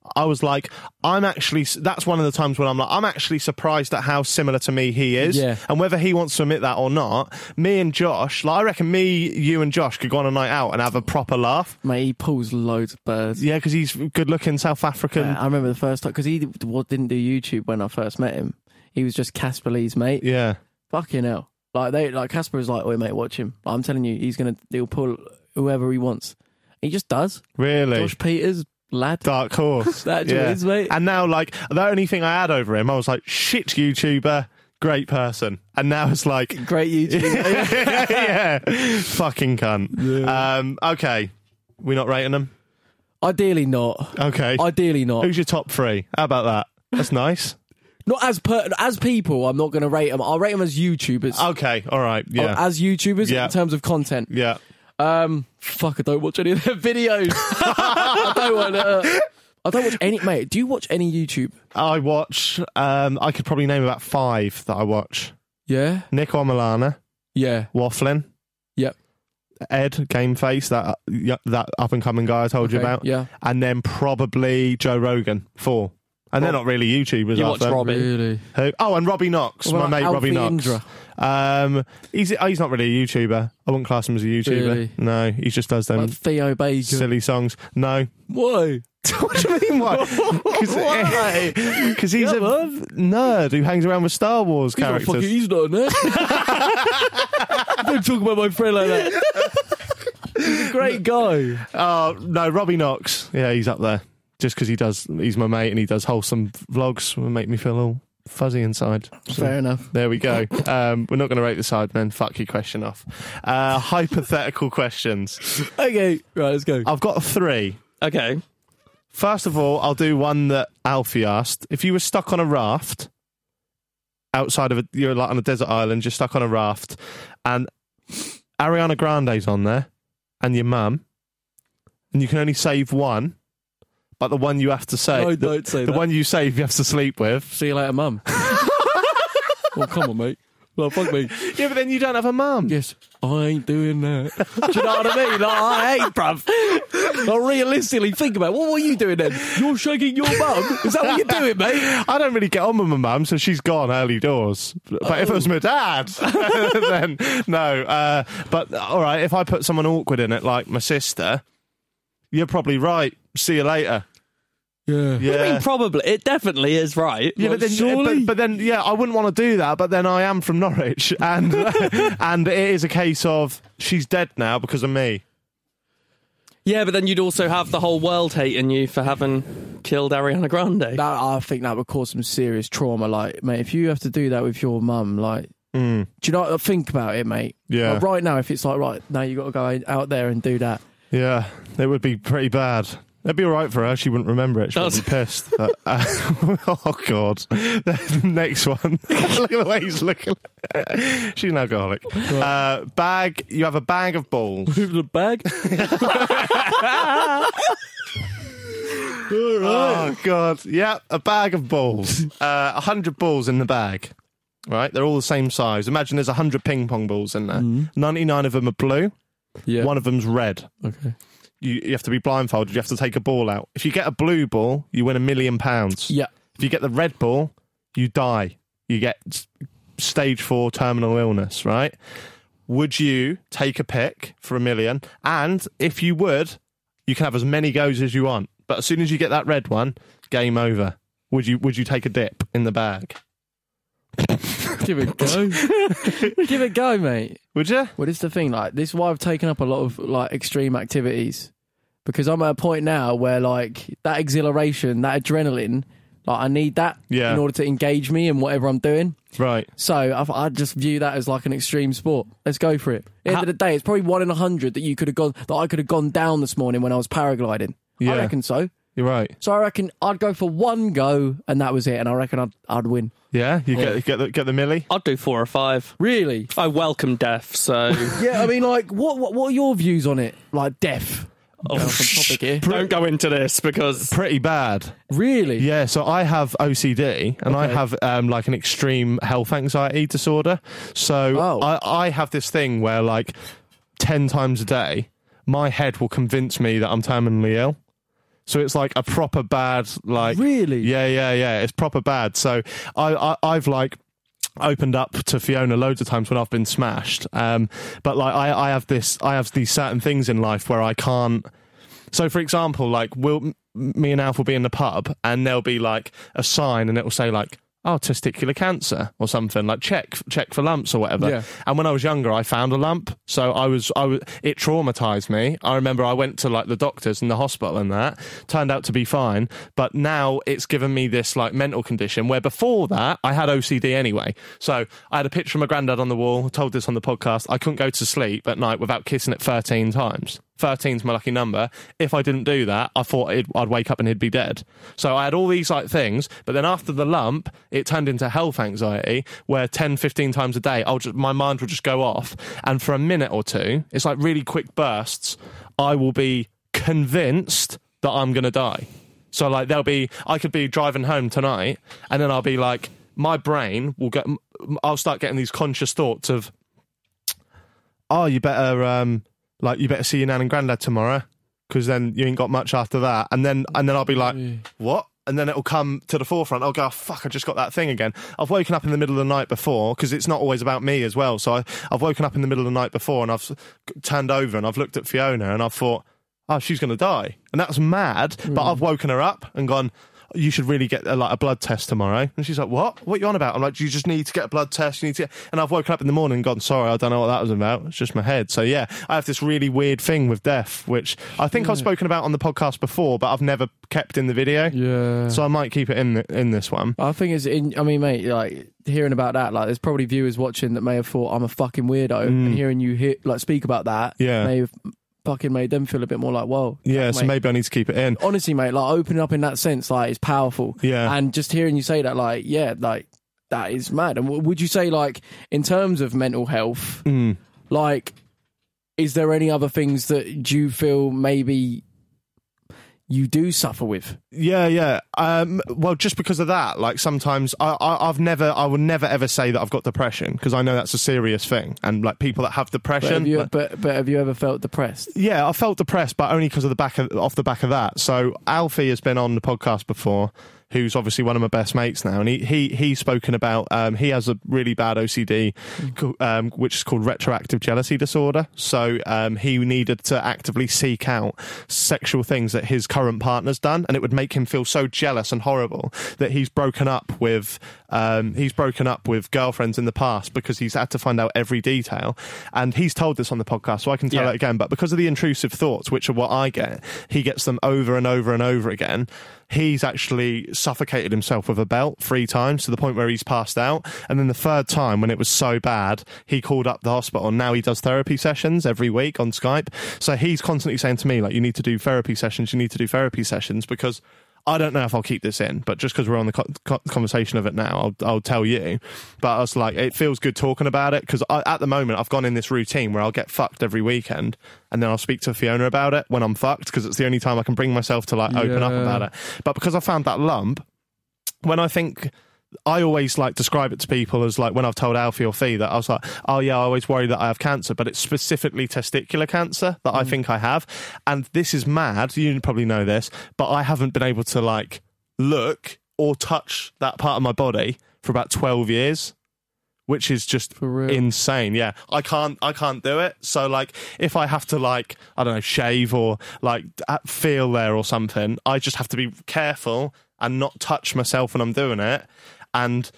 I was like, I'm actually, that's one of the times when I'm like, I'm actually surprised at how similar to me he is. Yeah. And whether he wants to admit that or not, me and Josh, like, I reckon me, you and Josh could go on a night out and have a proper laugh. Mate, he pulls loads of birds. Yeah, because he's good looking South African. Yeah, I remember the first time, because he d- didn't do YouTube when I first met him. He was just Casper Lee's mate. Yeah. Fucking hell. Like, they, like Casper was like, "Oi, mate, watch him." Like, I'm telling you, he's going to, he'll pull whoever he wants. He just does. Really? Josh Peters, lad. Dark horse. That's what it is, mate. And now, like, the only thing I had over him, I was like, shit YouTuber, great person. And now it's like, Great YouTuber. yeah, fucking cunt. Yeah. Um, okay, we're not rating them. Ideally not. Okay, Ideally not. who's your top three? How about that? That's nice. Not as per, as people, I'm not going to rate them. I'll rate them as YouTubers. Okay, all right, yeah, Oh, as YouTubers Yeah. in terms of content. yeah. Um, fuck, I don't watch any of their videos. I don't want to. I don't watch any. Mate, do you watch any YouTube? I watch. Um, I could probably name about five that I watch. Yeah. Nick Milana, Yeah. Waffling, Yep. Ed Gameface, that that up and coming guy I told you Okay, about, yeah. and then probably Joe Rogan. Four. And they're not really YouTubers. You are watch they? Robbie. Really? Who? Oh, and Robbie Knox, What my about mate Robbie Alfie Knox. Indra? Um, he's oh, he's not really a YouTuber. I wouldn't class him as a YouTuber. Really? No, he just does them Like Theo Baker. silly songs. No. Why? What do you mean? Why? Why? Because he's Yeah, a man. nerd who hangs around with Star Wars He's not characters. fucking. He's not a nerd. Don't talk about my friend like that. He's a great guy. Oh no, Robbie Knox. Yeah, he's up there. Just because he does, he's my mate, and he does wholesome vlogs, will make me feel all fuzzy inside. So, Fair enough. there we go. Um, we're not going to rate the side, then. Fuck your question off. Uh, hypothetical questions. Okay, right, let's go. I've got three. Okay. First of all, I'll do one that Alfie asked. If you were stuck on a raft outside of a, you're like on a desert island, you're stuck on a raft, and Ariana Grande's on there, and your mum, and you can only save one, but the one you have to save, No, the, don't say the that. one you save, you have to sleep with. See you later, mum. Well, come on, mate. Well, fuck me. Yeah, but then you don't have a mum. Yes, I ain't doing that. Do you know what I mean? Like, I ain't, bruv. Like, realistically, think about it. What were you doing then? You're shaking your mum? Is that what you're doing, mate? I don't really get on with my mum, so she's gone early doors. But if it was my dad, then no. Uh, but all right, if I put someone awkward in it, like my sister, you're probably right. See you later. Yeah. Yeah. I mean, probably. It definitely is right. Yeah, but then, surely. but, but then, yeah, I wouldn't want to do that. But then I am from Norwich, and and it is a case of she's dead now because of me. Yeah, but then you'd also have the whole world hating you for having killed Ariana Grande. That, I think that would cause some serious trauma. Like, mate, if you have to do that with your mum, like, Mm. do you know what? Think about it, mate. Yeah. Like, right now, if it's like, right, now you got to go out there and do that. Yeah, it would be pretty bad. It'd be all right for her. She wouldn't remember it. She would be pissed. But, uh, oh, God. The next one. Look at the way he's looking. She's an alcoholic. Uh, bag. You have a bag of balls. The bag? Oh, God. Yeah, a bag of balls. Uh, a hundred balls in the bag. Right? They're all the same size. Imagine there's a hundred ping pong balls in there. ninety-nine of them are blue. Yeah. One of them's red. Okay. You, you have to be blindfolded. You have to take a ball out. If you get a blue ball, you win a million pounds. Yeah. If you get the red ball, you die. You get s- stage four terminal illness, right? Would you take a pick for a million? And if you would, you can have as many goes as you want. But as soon as you get that red one, game over. Would you Would you take a dip in the bag? Give it a go. Give it a go, mate. Would you? Well, this is the thing. Like, this is why I've taken up a lot of like extreme activities, because I'm at a point now where like that exhilaration, that adrenaline, like I need that Yeah. in order to engage me in whatever I'm doing. Right. So I've, I just view that as like an extreme sport. Let's go for it. At the How- end of the day, it's probably one in a hundred that you could have gone that I could have gone down this morning when I was paragliding. Yeah. I reckon so. You're right. So I reckon I'd go for one go and that was it, and I reckon I'd I'd win. Yeah. You Yeah. get get the get the millie. I'd do four or five. Really? I welcome death, so Yeah. I mean, like, what what, what are your views on it? Like death. Oh, off topic here. don't go into this because Pretty bad. Really? Yeah, so I have O C D and I Okay. have um, like an extreme health anxiety disorder. So Oh. I, I have this thing where like ten times a day, my head will convince me that I'm terminally ill. So it's like a proper bad, like... Really? Yeah, yeah, yeah. It's proper bad. So I, I, I've like... opened up to Fiona loads of times when I've been smashed. Um, but like I, I have this, I have these certain things in life where I can't. So for example, like we'll, me and Alf will be in the pub and there'll be like a sign and it will say like, oh, testicular cancer or something, like check check for lumps or whatever. Yeah. And when I was younger, I found a lump. So I was, I was, it traumatized me. I remember I went to like the doctors and the hospital and that, turned out to be fine. But now it's given me this like mental condition where before that I had O C D anyway. So I had a picture of my granddad on the wall, told this on the podcast. I couldn't go to sleep at night without kissing it thirteen times. thirteen's my lucky number. If I didn't do that, I thought it'd, I'd wake up and he'd be dead. So I had all these like things, but then after the lump, it turned into health anxiety where ten, fifteen times a day, I'll just, my mind will just go off. And for a minute or two, it's like really quick bursts, I will be convinced that I'm going to die. So like there'll be, I could be driving home tonight and then I'll be like, my brain will get, I'll start getting these conscious thoughts of, oh, you better, um, like, you better see your nan and granddad tomorrow because then you ain't got much after that. And then and then I'll be like, what? And then it'll come to the forefront. I'll go, oh, fuck, I just got that thing again. I've woken up in the middle of the night before because it's not always about me as well. So I, I've woken up in the middle of the night before and I've turned over and I've looked at Fiona and I've thought, oh, she's going to die. And that's mad. Mm. But I've woken her up and gone, you should really get a, like a blood test tomorrow. And she's like, what? What are you on about? I'm like, you just need to get a blood test. You need to get... And I've woken up in the morning and gone, sorry, I don't know what that was about. It's just my head. So yeah, I have this really weird thing with death, which I think yeah. I've spoken about on the podcast before, but I've never kept in the video. Yeah. So I might keep it in the, in this one. I think it's in, I mean, mate, like hearing about that, like there's probably viewers watching that may have thought I'm a fucking weirdo, mm. and hearing you hear, like speak about that, yeah. may have fucking made them feel a bit more like, whoa. Yeah, like, so mate, maybe I need to keep it in. Honestly, mate, like opening up in that sense, like, it's powerful. Yeah. And just hearing you say that, like, yeah, like, that is mad. And w- would you say, like, in terms of mental health, mm. like, is there any other things that you feel maybe you do suffer with? Yeah, yeah. Um, well, just because of that, like sometimes I, I, I've never, I will never ever say that I've got depression because I know that's a serious thing. And like people that have depression, but have you, like, but, but have you ever felt depressed? Yeah, I felt depressed, but only because of the back of, off the back of that. So Alfie has been on the podcast before, who's obviously one of my best mates now, and he, he he's spoken about, um, he has a really bad O C D, um, which is called retroactive jealousy disorder. So um, he needed to actively seek out sexual things that his current partner's done, and it would make him feel so jealous and horrible that he's broken up with um, he's broken up with girlfriends in the past because he's had to find out every detail. And he's told this on the podcast, so I can tell yeah. it again. But because of the intrusive thoughts, which are what I get, he gets them over and over and over again. He's actually suffocated himself with a belt three times to the point where he's passed out. And then the third time, when it was so bad, he called up the hospital. And now he does therapy sessions every week on Skype. So he's constantly saying to me, like, you need to do therapy sessions, you need to do therapy sessions, because I don't know if I'll keep this in, but just because we're on the co- co- conversation of it now, I'll, I'll tell you. But I was like, it feels good talking about it, because at the moment I've gone in this routine where I'll get fucked every weekend, and then I'll speak to Fiona about it when I'm fucked, because it's the only time I can bring myself to like open yeah. up about it. But because I found that lump, when I think... I always like describe it to people as like when I've told Alfie or Fee that I was like, oh yeah, I always worry that I have cancer, but it's specifically testicular cancer that mm. I think I have. And this is mad, you probably know this, but I haven't been able to like look or touch that part of my body for about twelve years, which is just insane. Yeah, I can't I can't do it. So like if I have to like, I don't know, shave or like feel there or something, I just have to be careful and not touch myself when I'm doing it. And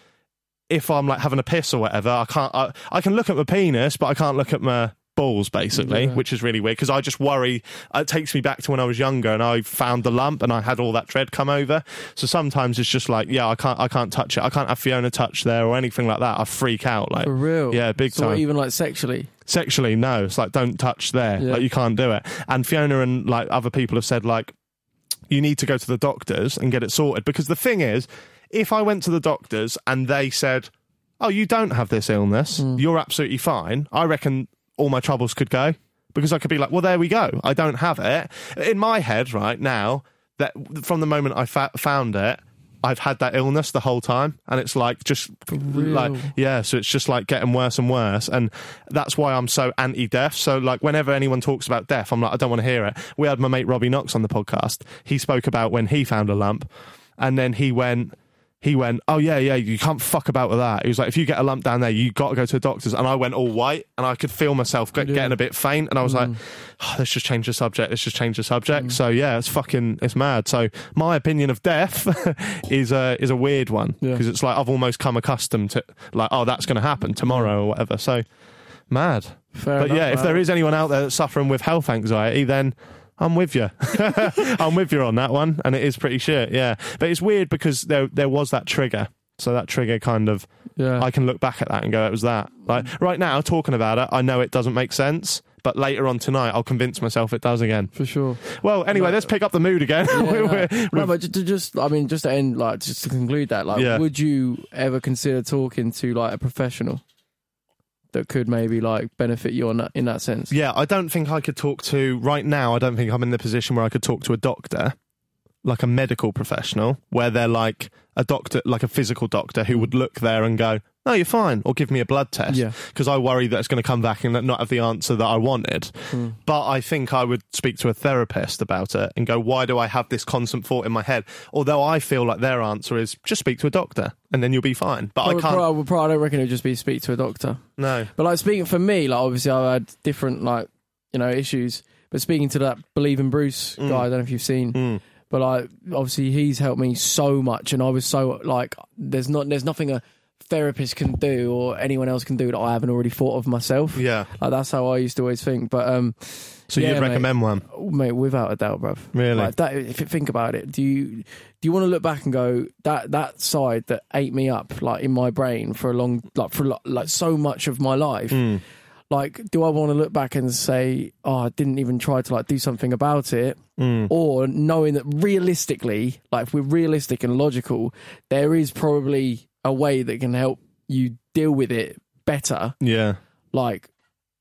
if I'm like having a piss or whatever, I can't. I, I can look at my penis, but I can't look at my balls, basically, yeah. which is really weird because I just worry. It takes me back to when I was younger and I found the lump and I had all that dread come over. So sometimes it's just like, yeah, I can't. I can't touch it. I can't have Fiona touch there or anything like that. I freak out. Like for real, yeah, big so time. Even like sexually. Sexually, no. It's like don't touch there. Yeah. Like you can't do it. And Fiona and like other people have said like, you need to go to the doctors and get it sorted, because the thing is, if I went to the doctors and they said, oh, you don't have this illness, mm. you're absolutely fine, I reckon all my troubles could go, because I could be like, well, there we go, I don't have it. In my head right now, that from the moment I fa- found it, I've had that illness the whole time, and it's like just real? like yeah. So it's just like getting worse and worse, and that's why I'm so anti-death. So like whenever anyone talks about death, I'm like, I don't want to hear it. We had my mate Robbie Knox on the podcast. He spoke about when he found a lump, and then he went. He went, oh, yeah, yeah, you can't fuck about with that. He was like, if you get a lump down there, you got to go to the doctors. And I went all white, and I could feel myself get, Yeah. getting a bit faint. And I was Mm. like, oh, let's just change the subject. Let's just change the subject. Mm. So, yeah, it's fucking, it's mad. So, my opinion of death is, a, is a weird one. Yeah. Because it's like, I've almost come accustomed to, like, oh, that's going to happen tomorrow or whatever. So, mad. Fair but enough, yeah, if man. there is anyone out there that's suffering with health anxiety, then I'm with you. I'm with you on that one. And it is pretty shit, yeah. But it's weird because there there was that trigger. So that trigger kind of, Yeah. I can look back at that and go, it was that. Like right now, talking about it, I know it doesn't make sense. But later on tonight, I'll convince myself it does again. For sure. Well, anyway, No. let's pick up the mood again. Yeah, We're- no. we're- No, but just, to just, I mean, just to end, like, just to conclude that, like, Yeah. would you ever consider talking to like a professional that could maybe like benefit you on that, in that sense? Yeah, I don't think I could talk to, right now, I don't think I'm in the position where I could talk to a doctor, like a medical professional, where they're like a doctor, like a physical doctor who would look there and go, no, you're fine, or give me a blood test. Yeah. Because I worry that it's going to come back and not have the answer that I wanted. Mm. But I think I would speak to a therapist about it and go, why do I have this constant thought in my head? Although I feel like their answer is just speak to a doctor and then you'll be fine. But I Probably, can't. probably, probably, I don't reckon it'd just be speak to a doctor. No. But like speaking for me, like obviously I've had different like you know issues. But speaking to that Believe in Bruce guy, I don't know if you've seen, Mm. but like obviously he's helped me so much, and I was so like there's not there's nothing a therapist can do or anyone else can do that I haven't already thought of myself. Yeah. Like that's how I used to always think. But um, So yeah, you'd mate. recommend one? Oh, mate, without a doubt, bruv. Really? Like that, if you think about it, do you do you want to look back and go that that side that ate me up like in my brain for a long like for lo- like so much of my life? Mm. Like, do I want to look back and say, oh, I didn't even try to like do something about it? Mm. Or knowing that realistically, like if we're realistic and logical, there is probably a way that can help you deal with it better. Yeah. Like,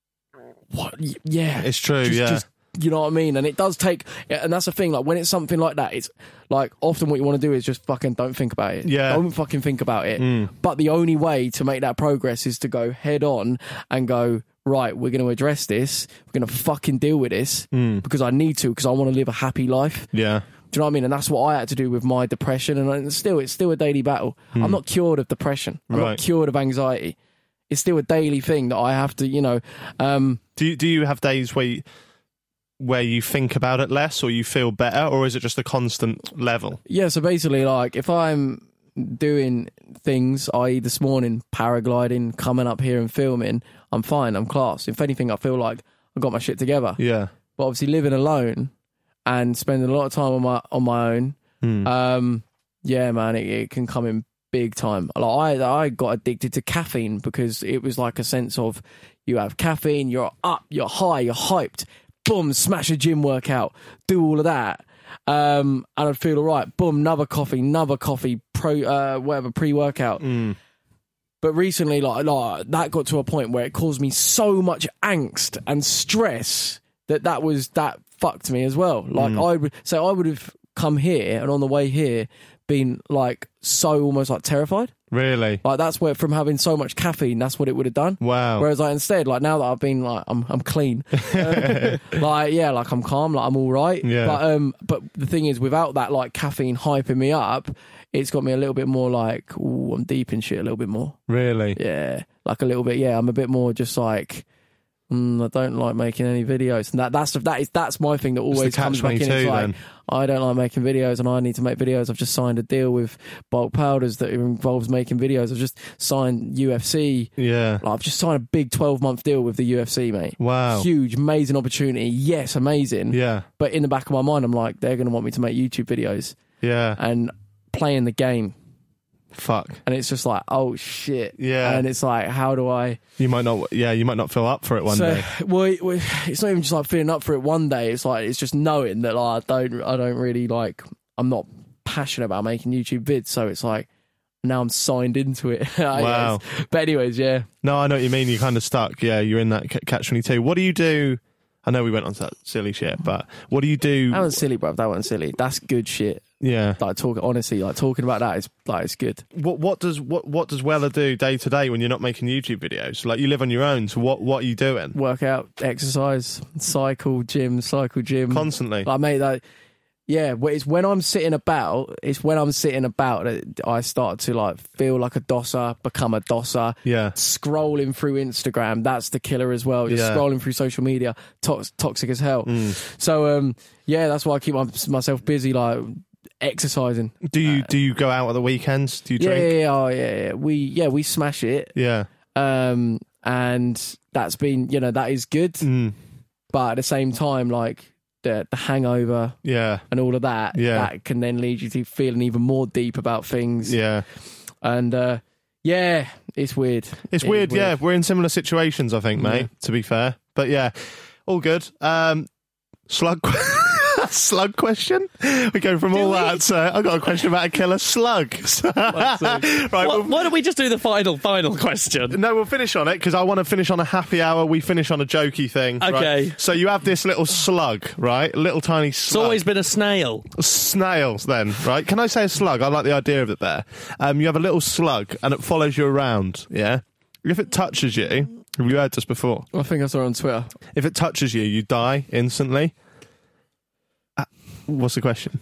what? Y- Yeah, It's true, Just- yeah. just- you know what I mean? And it does take, and that's the thing. Like when it's something like that, it's like often what you want to do is just fucking don't think about it. Yeah. don't fucking think about it. Mm. But the only way to make that progress is to go head on and go, right, we're going to address this. We're going to fucking deal with this Mm. because I need to, because I want to live a happy life. Yeah. Do you know what I mean? And that's what I had to do with my depression. And it's still, it's still a daily battle. I'm not cured of depression. I'm Right. not cured of anxiety. It's still a daily thing that I have to, you know. Um, Do you, do you have days where you, where you think about it less or you feel better, or is it just a constant level? yeah, so basically, like, if I'm doing things, that is this morning, paragliding, coming up here and filming, I'm fine. I'm class. If anything, I feel like I got my shit together. Yeah. But obviously, living alone and spending a lot of time on my on my own, Mm. um, yeah, man, it, it can come in big time. Like I, I got addicted to caffeine because it was like a sense of you have caffeine, you're up, you're high, you're hyped. Boom, smash a gym workout, do all of that, um, and I'd feel all right. Boom, another coffee, another coffee, pro, uh, whatever, pre-workout. Mm. But recently, like, like that got to a point where it caused me so much angst and stress that that was that fucked me as well. Like I would, so I would have come here and on the way here been like so almost like terrified. Really? Like that's where from having so much caffeine, that's what it would have done. Wow. Whereas like instead, like now that I've been like I'm I'm clean, uh, like yeah, like I'm calm, like I'm all right. Yeah. But um, but the thing is, without that like caffeine hyping me up, it's got me a little bit more like, ooh, I'm deep in shit a little bit more. Really? Yeah, like a little bit. Yeah, I'm a bit more just like. Mm, I don't like making any videos, and that that's that is that's my thing that It's the always comes back in. catch It's twenty-two like then. I don't like making videos, and I need to make videos. I've just signed a deal with Bulk Powders that involves making videos. I've just signed U F C. Yeah. Like, I've just signed a big twelve month deal with the U F C, mate. Wow. Huge, amazing opportunity. Yes, amazing. Yeah. But in the back of my mind, I'm like, they're going to want me to make YouTube videos Yeah. and playing the game. Fuck. And it's just like, oh shit. Yeah. And it's like, how do I? You might not. Yeah. You might not feel up for it one so, day. well, it- well, it's not even just like feeling up for it one day. It's like it's just knowing that like I don't, I don't really like. I'm not passionate about making YouTube vids, so it's like now I'm signed into it. Wow. But anyways, yeah. No, I know what you mean. You're kind of stuck. Yeah. You're in that catch twenty-two. What do you do? I know we went on to that silly shit, but what do you do? That wasn't silly, bro. That wasn't silly. That's good shit. Yeah. Like talk honestly, like talking about that is like it's good. What what does what what does Weller do day to day when you're not making YouTube videos? Like, you live on your own, so what what are you doing? Workout, exercise, cycle, gym, cycle, gym, Constantly. Like, mate, that yeah. It's when I'm sitting about. It's when I'm sitting about that I start to like feel like a dosser, become a dosser. Yeah. Scrolling through Instagram, that's the killer as well. Just Yeah. scrolling through social media, tox- toxic as hell. Mm. So um, yeah, that's why I keep my, myself busy, like exercising. Do you do you go out at the weekends? Do you Yeah, drink? yeah, yeah, oh, yeah, yeah. We yeah we smash it. Yeah. Um, and that's been, you know, that is good. Mm. But at the same time, like the the hangover Yeah. and all of that, Yeah. that can then lead you to feeling even more deep about things. Yeah. And uh, yeah, it's weird. It's It weird, is yeah. We're in similar situations, I think, mate, Yeah. to be fair. But yeah, all good. Um, slug slug question? We go from all we? that to, I've got a question about a killer slug. right, Why, well, why don't we just do the final, final question? no, we'll finish on it because I want to finish on a happy hour. We finish on a jokey thing. right? Okay. So you have this little slug, right? A little tiny It's slug. always been a snail. Snails, then, right? Can I say a slug? I like the idea of it there. Um, you have a little slug and it follows you around, yeah? If it touches you, have you heard this before? I think I saw it on Twitter. If it touches you, you die instantly. Uh, what's the question?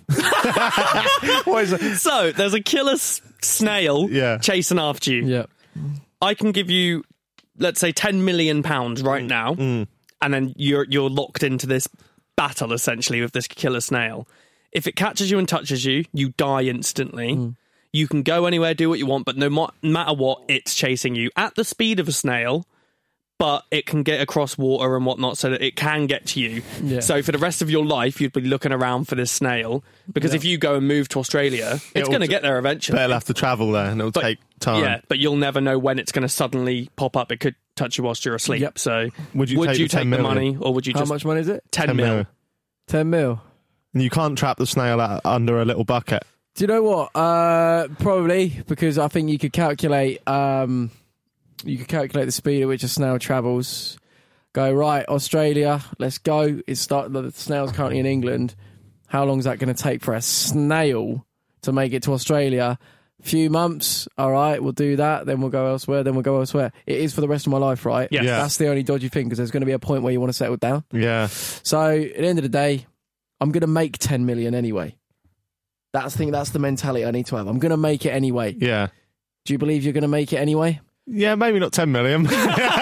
What is it? So, there's a killer s- snail Yeah. chasing after you. Yeah. I can give you, let's say, ten million pounds right Mm. now, and then you're you're locked into this battle, essentially, with this killer snail. If it catches you and touches you, you die instantly. Mm. You can go anywhere, do what you want, but no mo- matter what, it's chasing you at the speed of a snail, but it can get across water and whatnot so that it can get to you. Yeah. So for the rest of your life, you'd be looking around for this snail, because Yeah. if you go and move to Australia, it's It'll going to t- get there eventually. But it'll have to travel there and it'll But- take time. Yeah, but you'll never know when it's going to suddenly pop up. It could touch you whilst you're asleep. Yep. So Would you take the ten the million? money, or would you How just much money is it? ten, ten mil? mil. Ten mil. And you can't trap the snail out under a little bucket. Do you know what? Uh, probably because I think you could calculate. Um, you could calculate the speed at which a snail travels. Go right, Australia. Let's go. It's start. The snail's currently in England. How long is that going to take for a snail to make it to Australia? Few months. All right, we'll do that. Then we'll go elsewhere. Then we'll go elsewhere. It is for the rest of my life, right? Yes. Yeah. That's the only dodgy thing, because there's going to be a point where you want to settle down. Yeah. So at the end of the day, I'm going to make ten million anyway. That's the thing. That's the mentality I need to have. I'm going to make it anyway. Yeah. Do you believe you're going to make it anyway? Yeah, maybe not ten million. but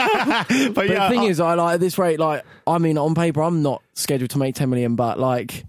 But yeah, the thing I- is, I like at this rate. Like, I mean, on paper, I'm not scheduled to make ten million, but like,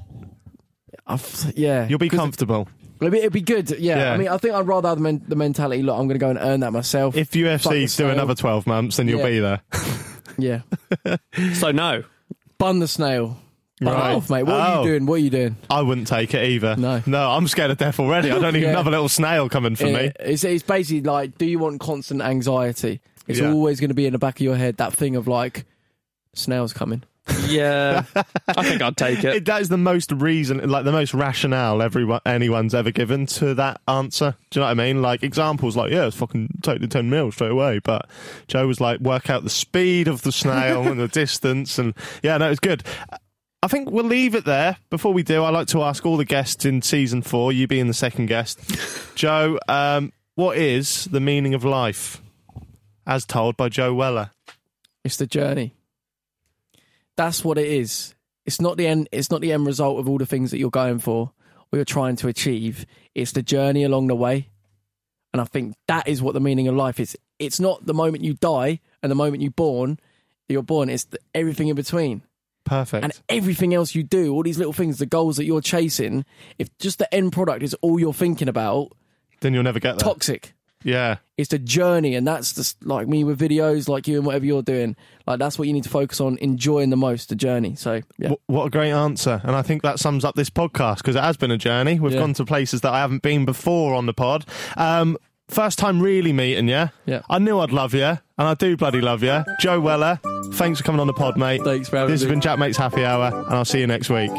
I've, yeah, you'll be 'Cause comfortable. It'd be, it'd be good. Yeah. Yeah. I mean, I think I'd rather have the, men- the mentality. Look, I'm going to go and earn that myself. If U F Fuck C the do snail. another twelve months, then you'll Yeah. be there. yeah, So no. bun the snail. Bun Right. it off, mate. What are Oh. you doing? What are you doing? I wouldn't take it either. No. No, I'm scared of death already. I don't need Yeah. another little snail coming for me. It- It's, it's basically like, do you want constant anxiety? It's Yeah. always going to be in the back of your head, that thing of like, snails coming. Yeah, I think I'd take it. It, that is the most reason, like the most rationale everyone anyone's ever given to that answer. Do you know what I mean? Like examples, like yeah, it's fucking take the ten mil straight away. But Joe was like, work out the speed of the snail and the distance, and yeah, no, it's good. I think we'll leave it there. Before we do, I like to ask all the guests in season four, you being the second guest, Joe, um, what is the meaning of life, as told by Joe Weller? It's the journey. That's what it is. It's not the end. It's not the end result of all the things that you're going for or you're trying to achieve. It's the journey along the way, and I think that is what the meaning of life is. It's not the moment you die and the moment you born. You're born. It's the, everything in between. Perfect. And everything else you do, all these little things, the goals that you're chasing, if just the end product is all you're thinking about, then you'll never get there. toxic. Yeah. It's the journey, and that's just like me with videos, like you and whatever you're doing. Like that's what you need to focus on, enjoying the most, the journey. So, yeah. Wh- What a great answer. And I think that sums up this podcast because it has been a journey. We've Yeah. gone to places that I haven't been before on the pod. Um, first time really meeting you. Yeah. I knew I'd love you, and I do bloody love you. Joe Weller, thanks for coming on the pod, mate. Thanks for having This has me. been Jack Mate's Happy Hour, and I'll see you next week.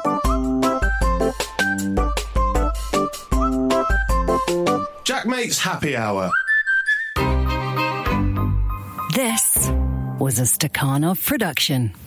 Jack Mate's Happy Hour. This was a Stakhanov production.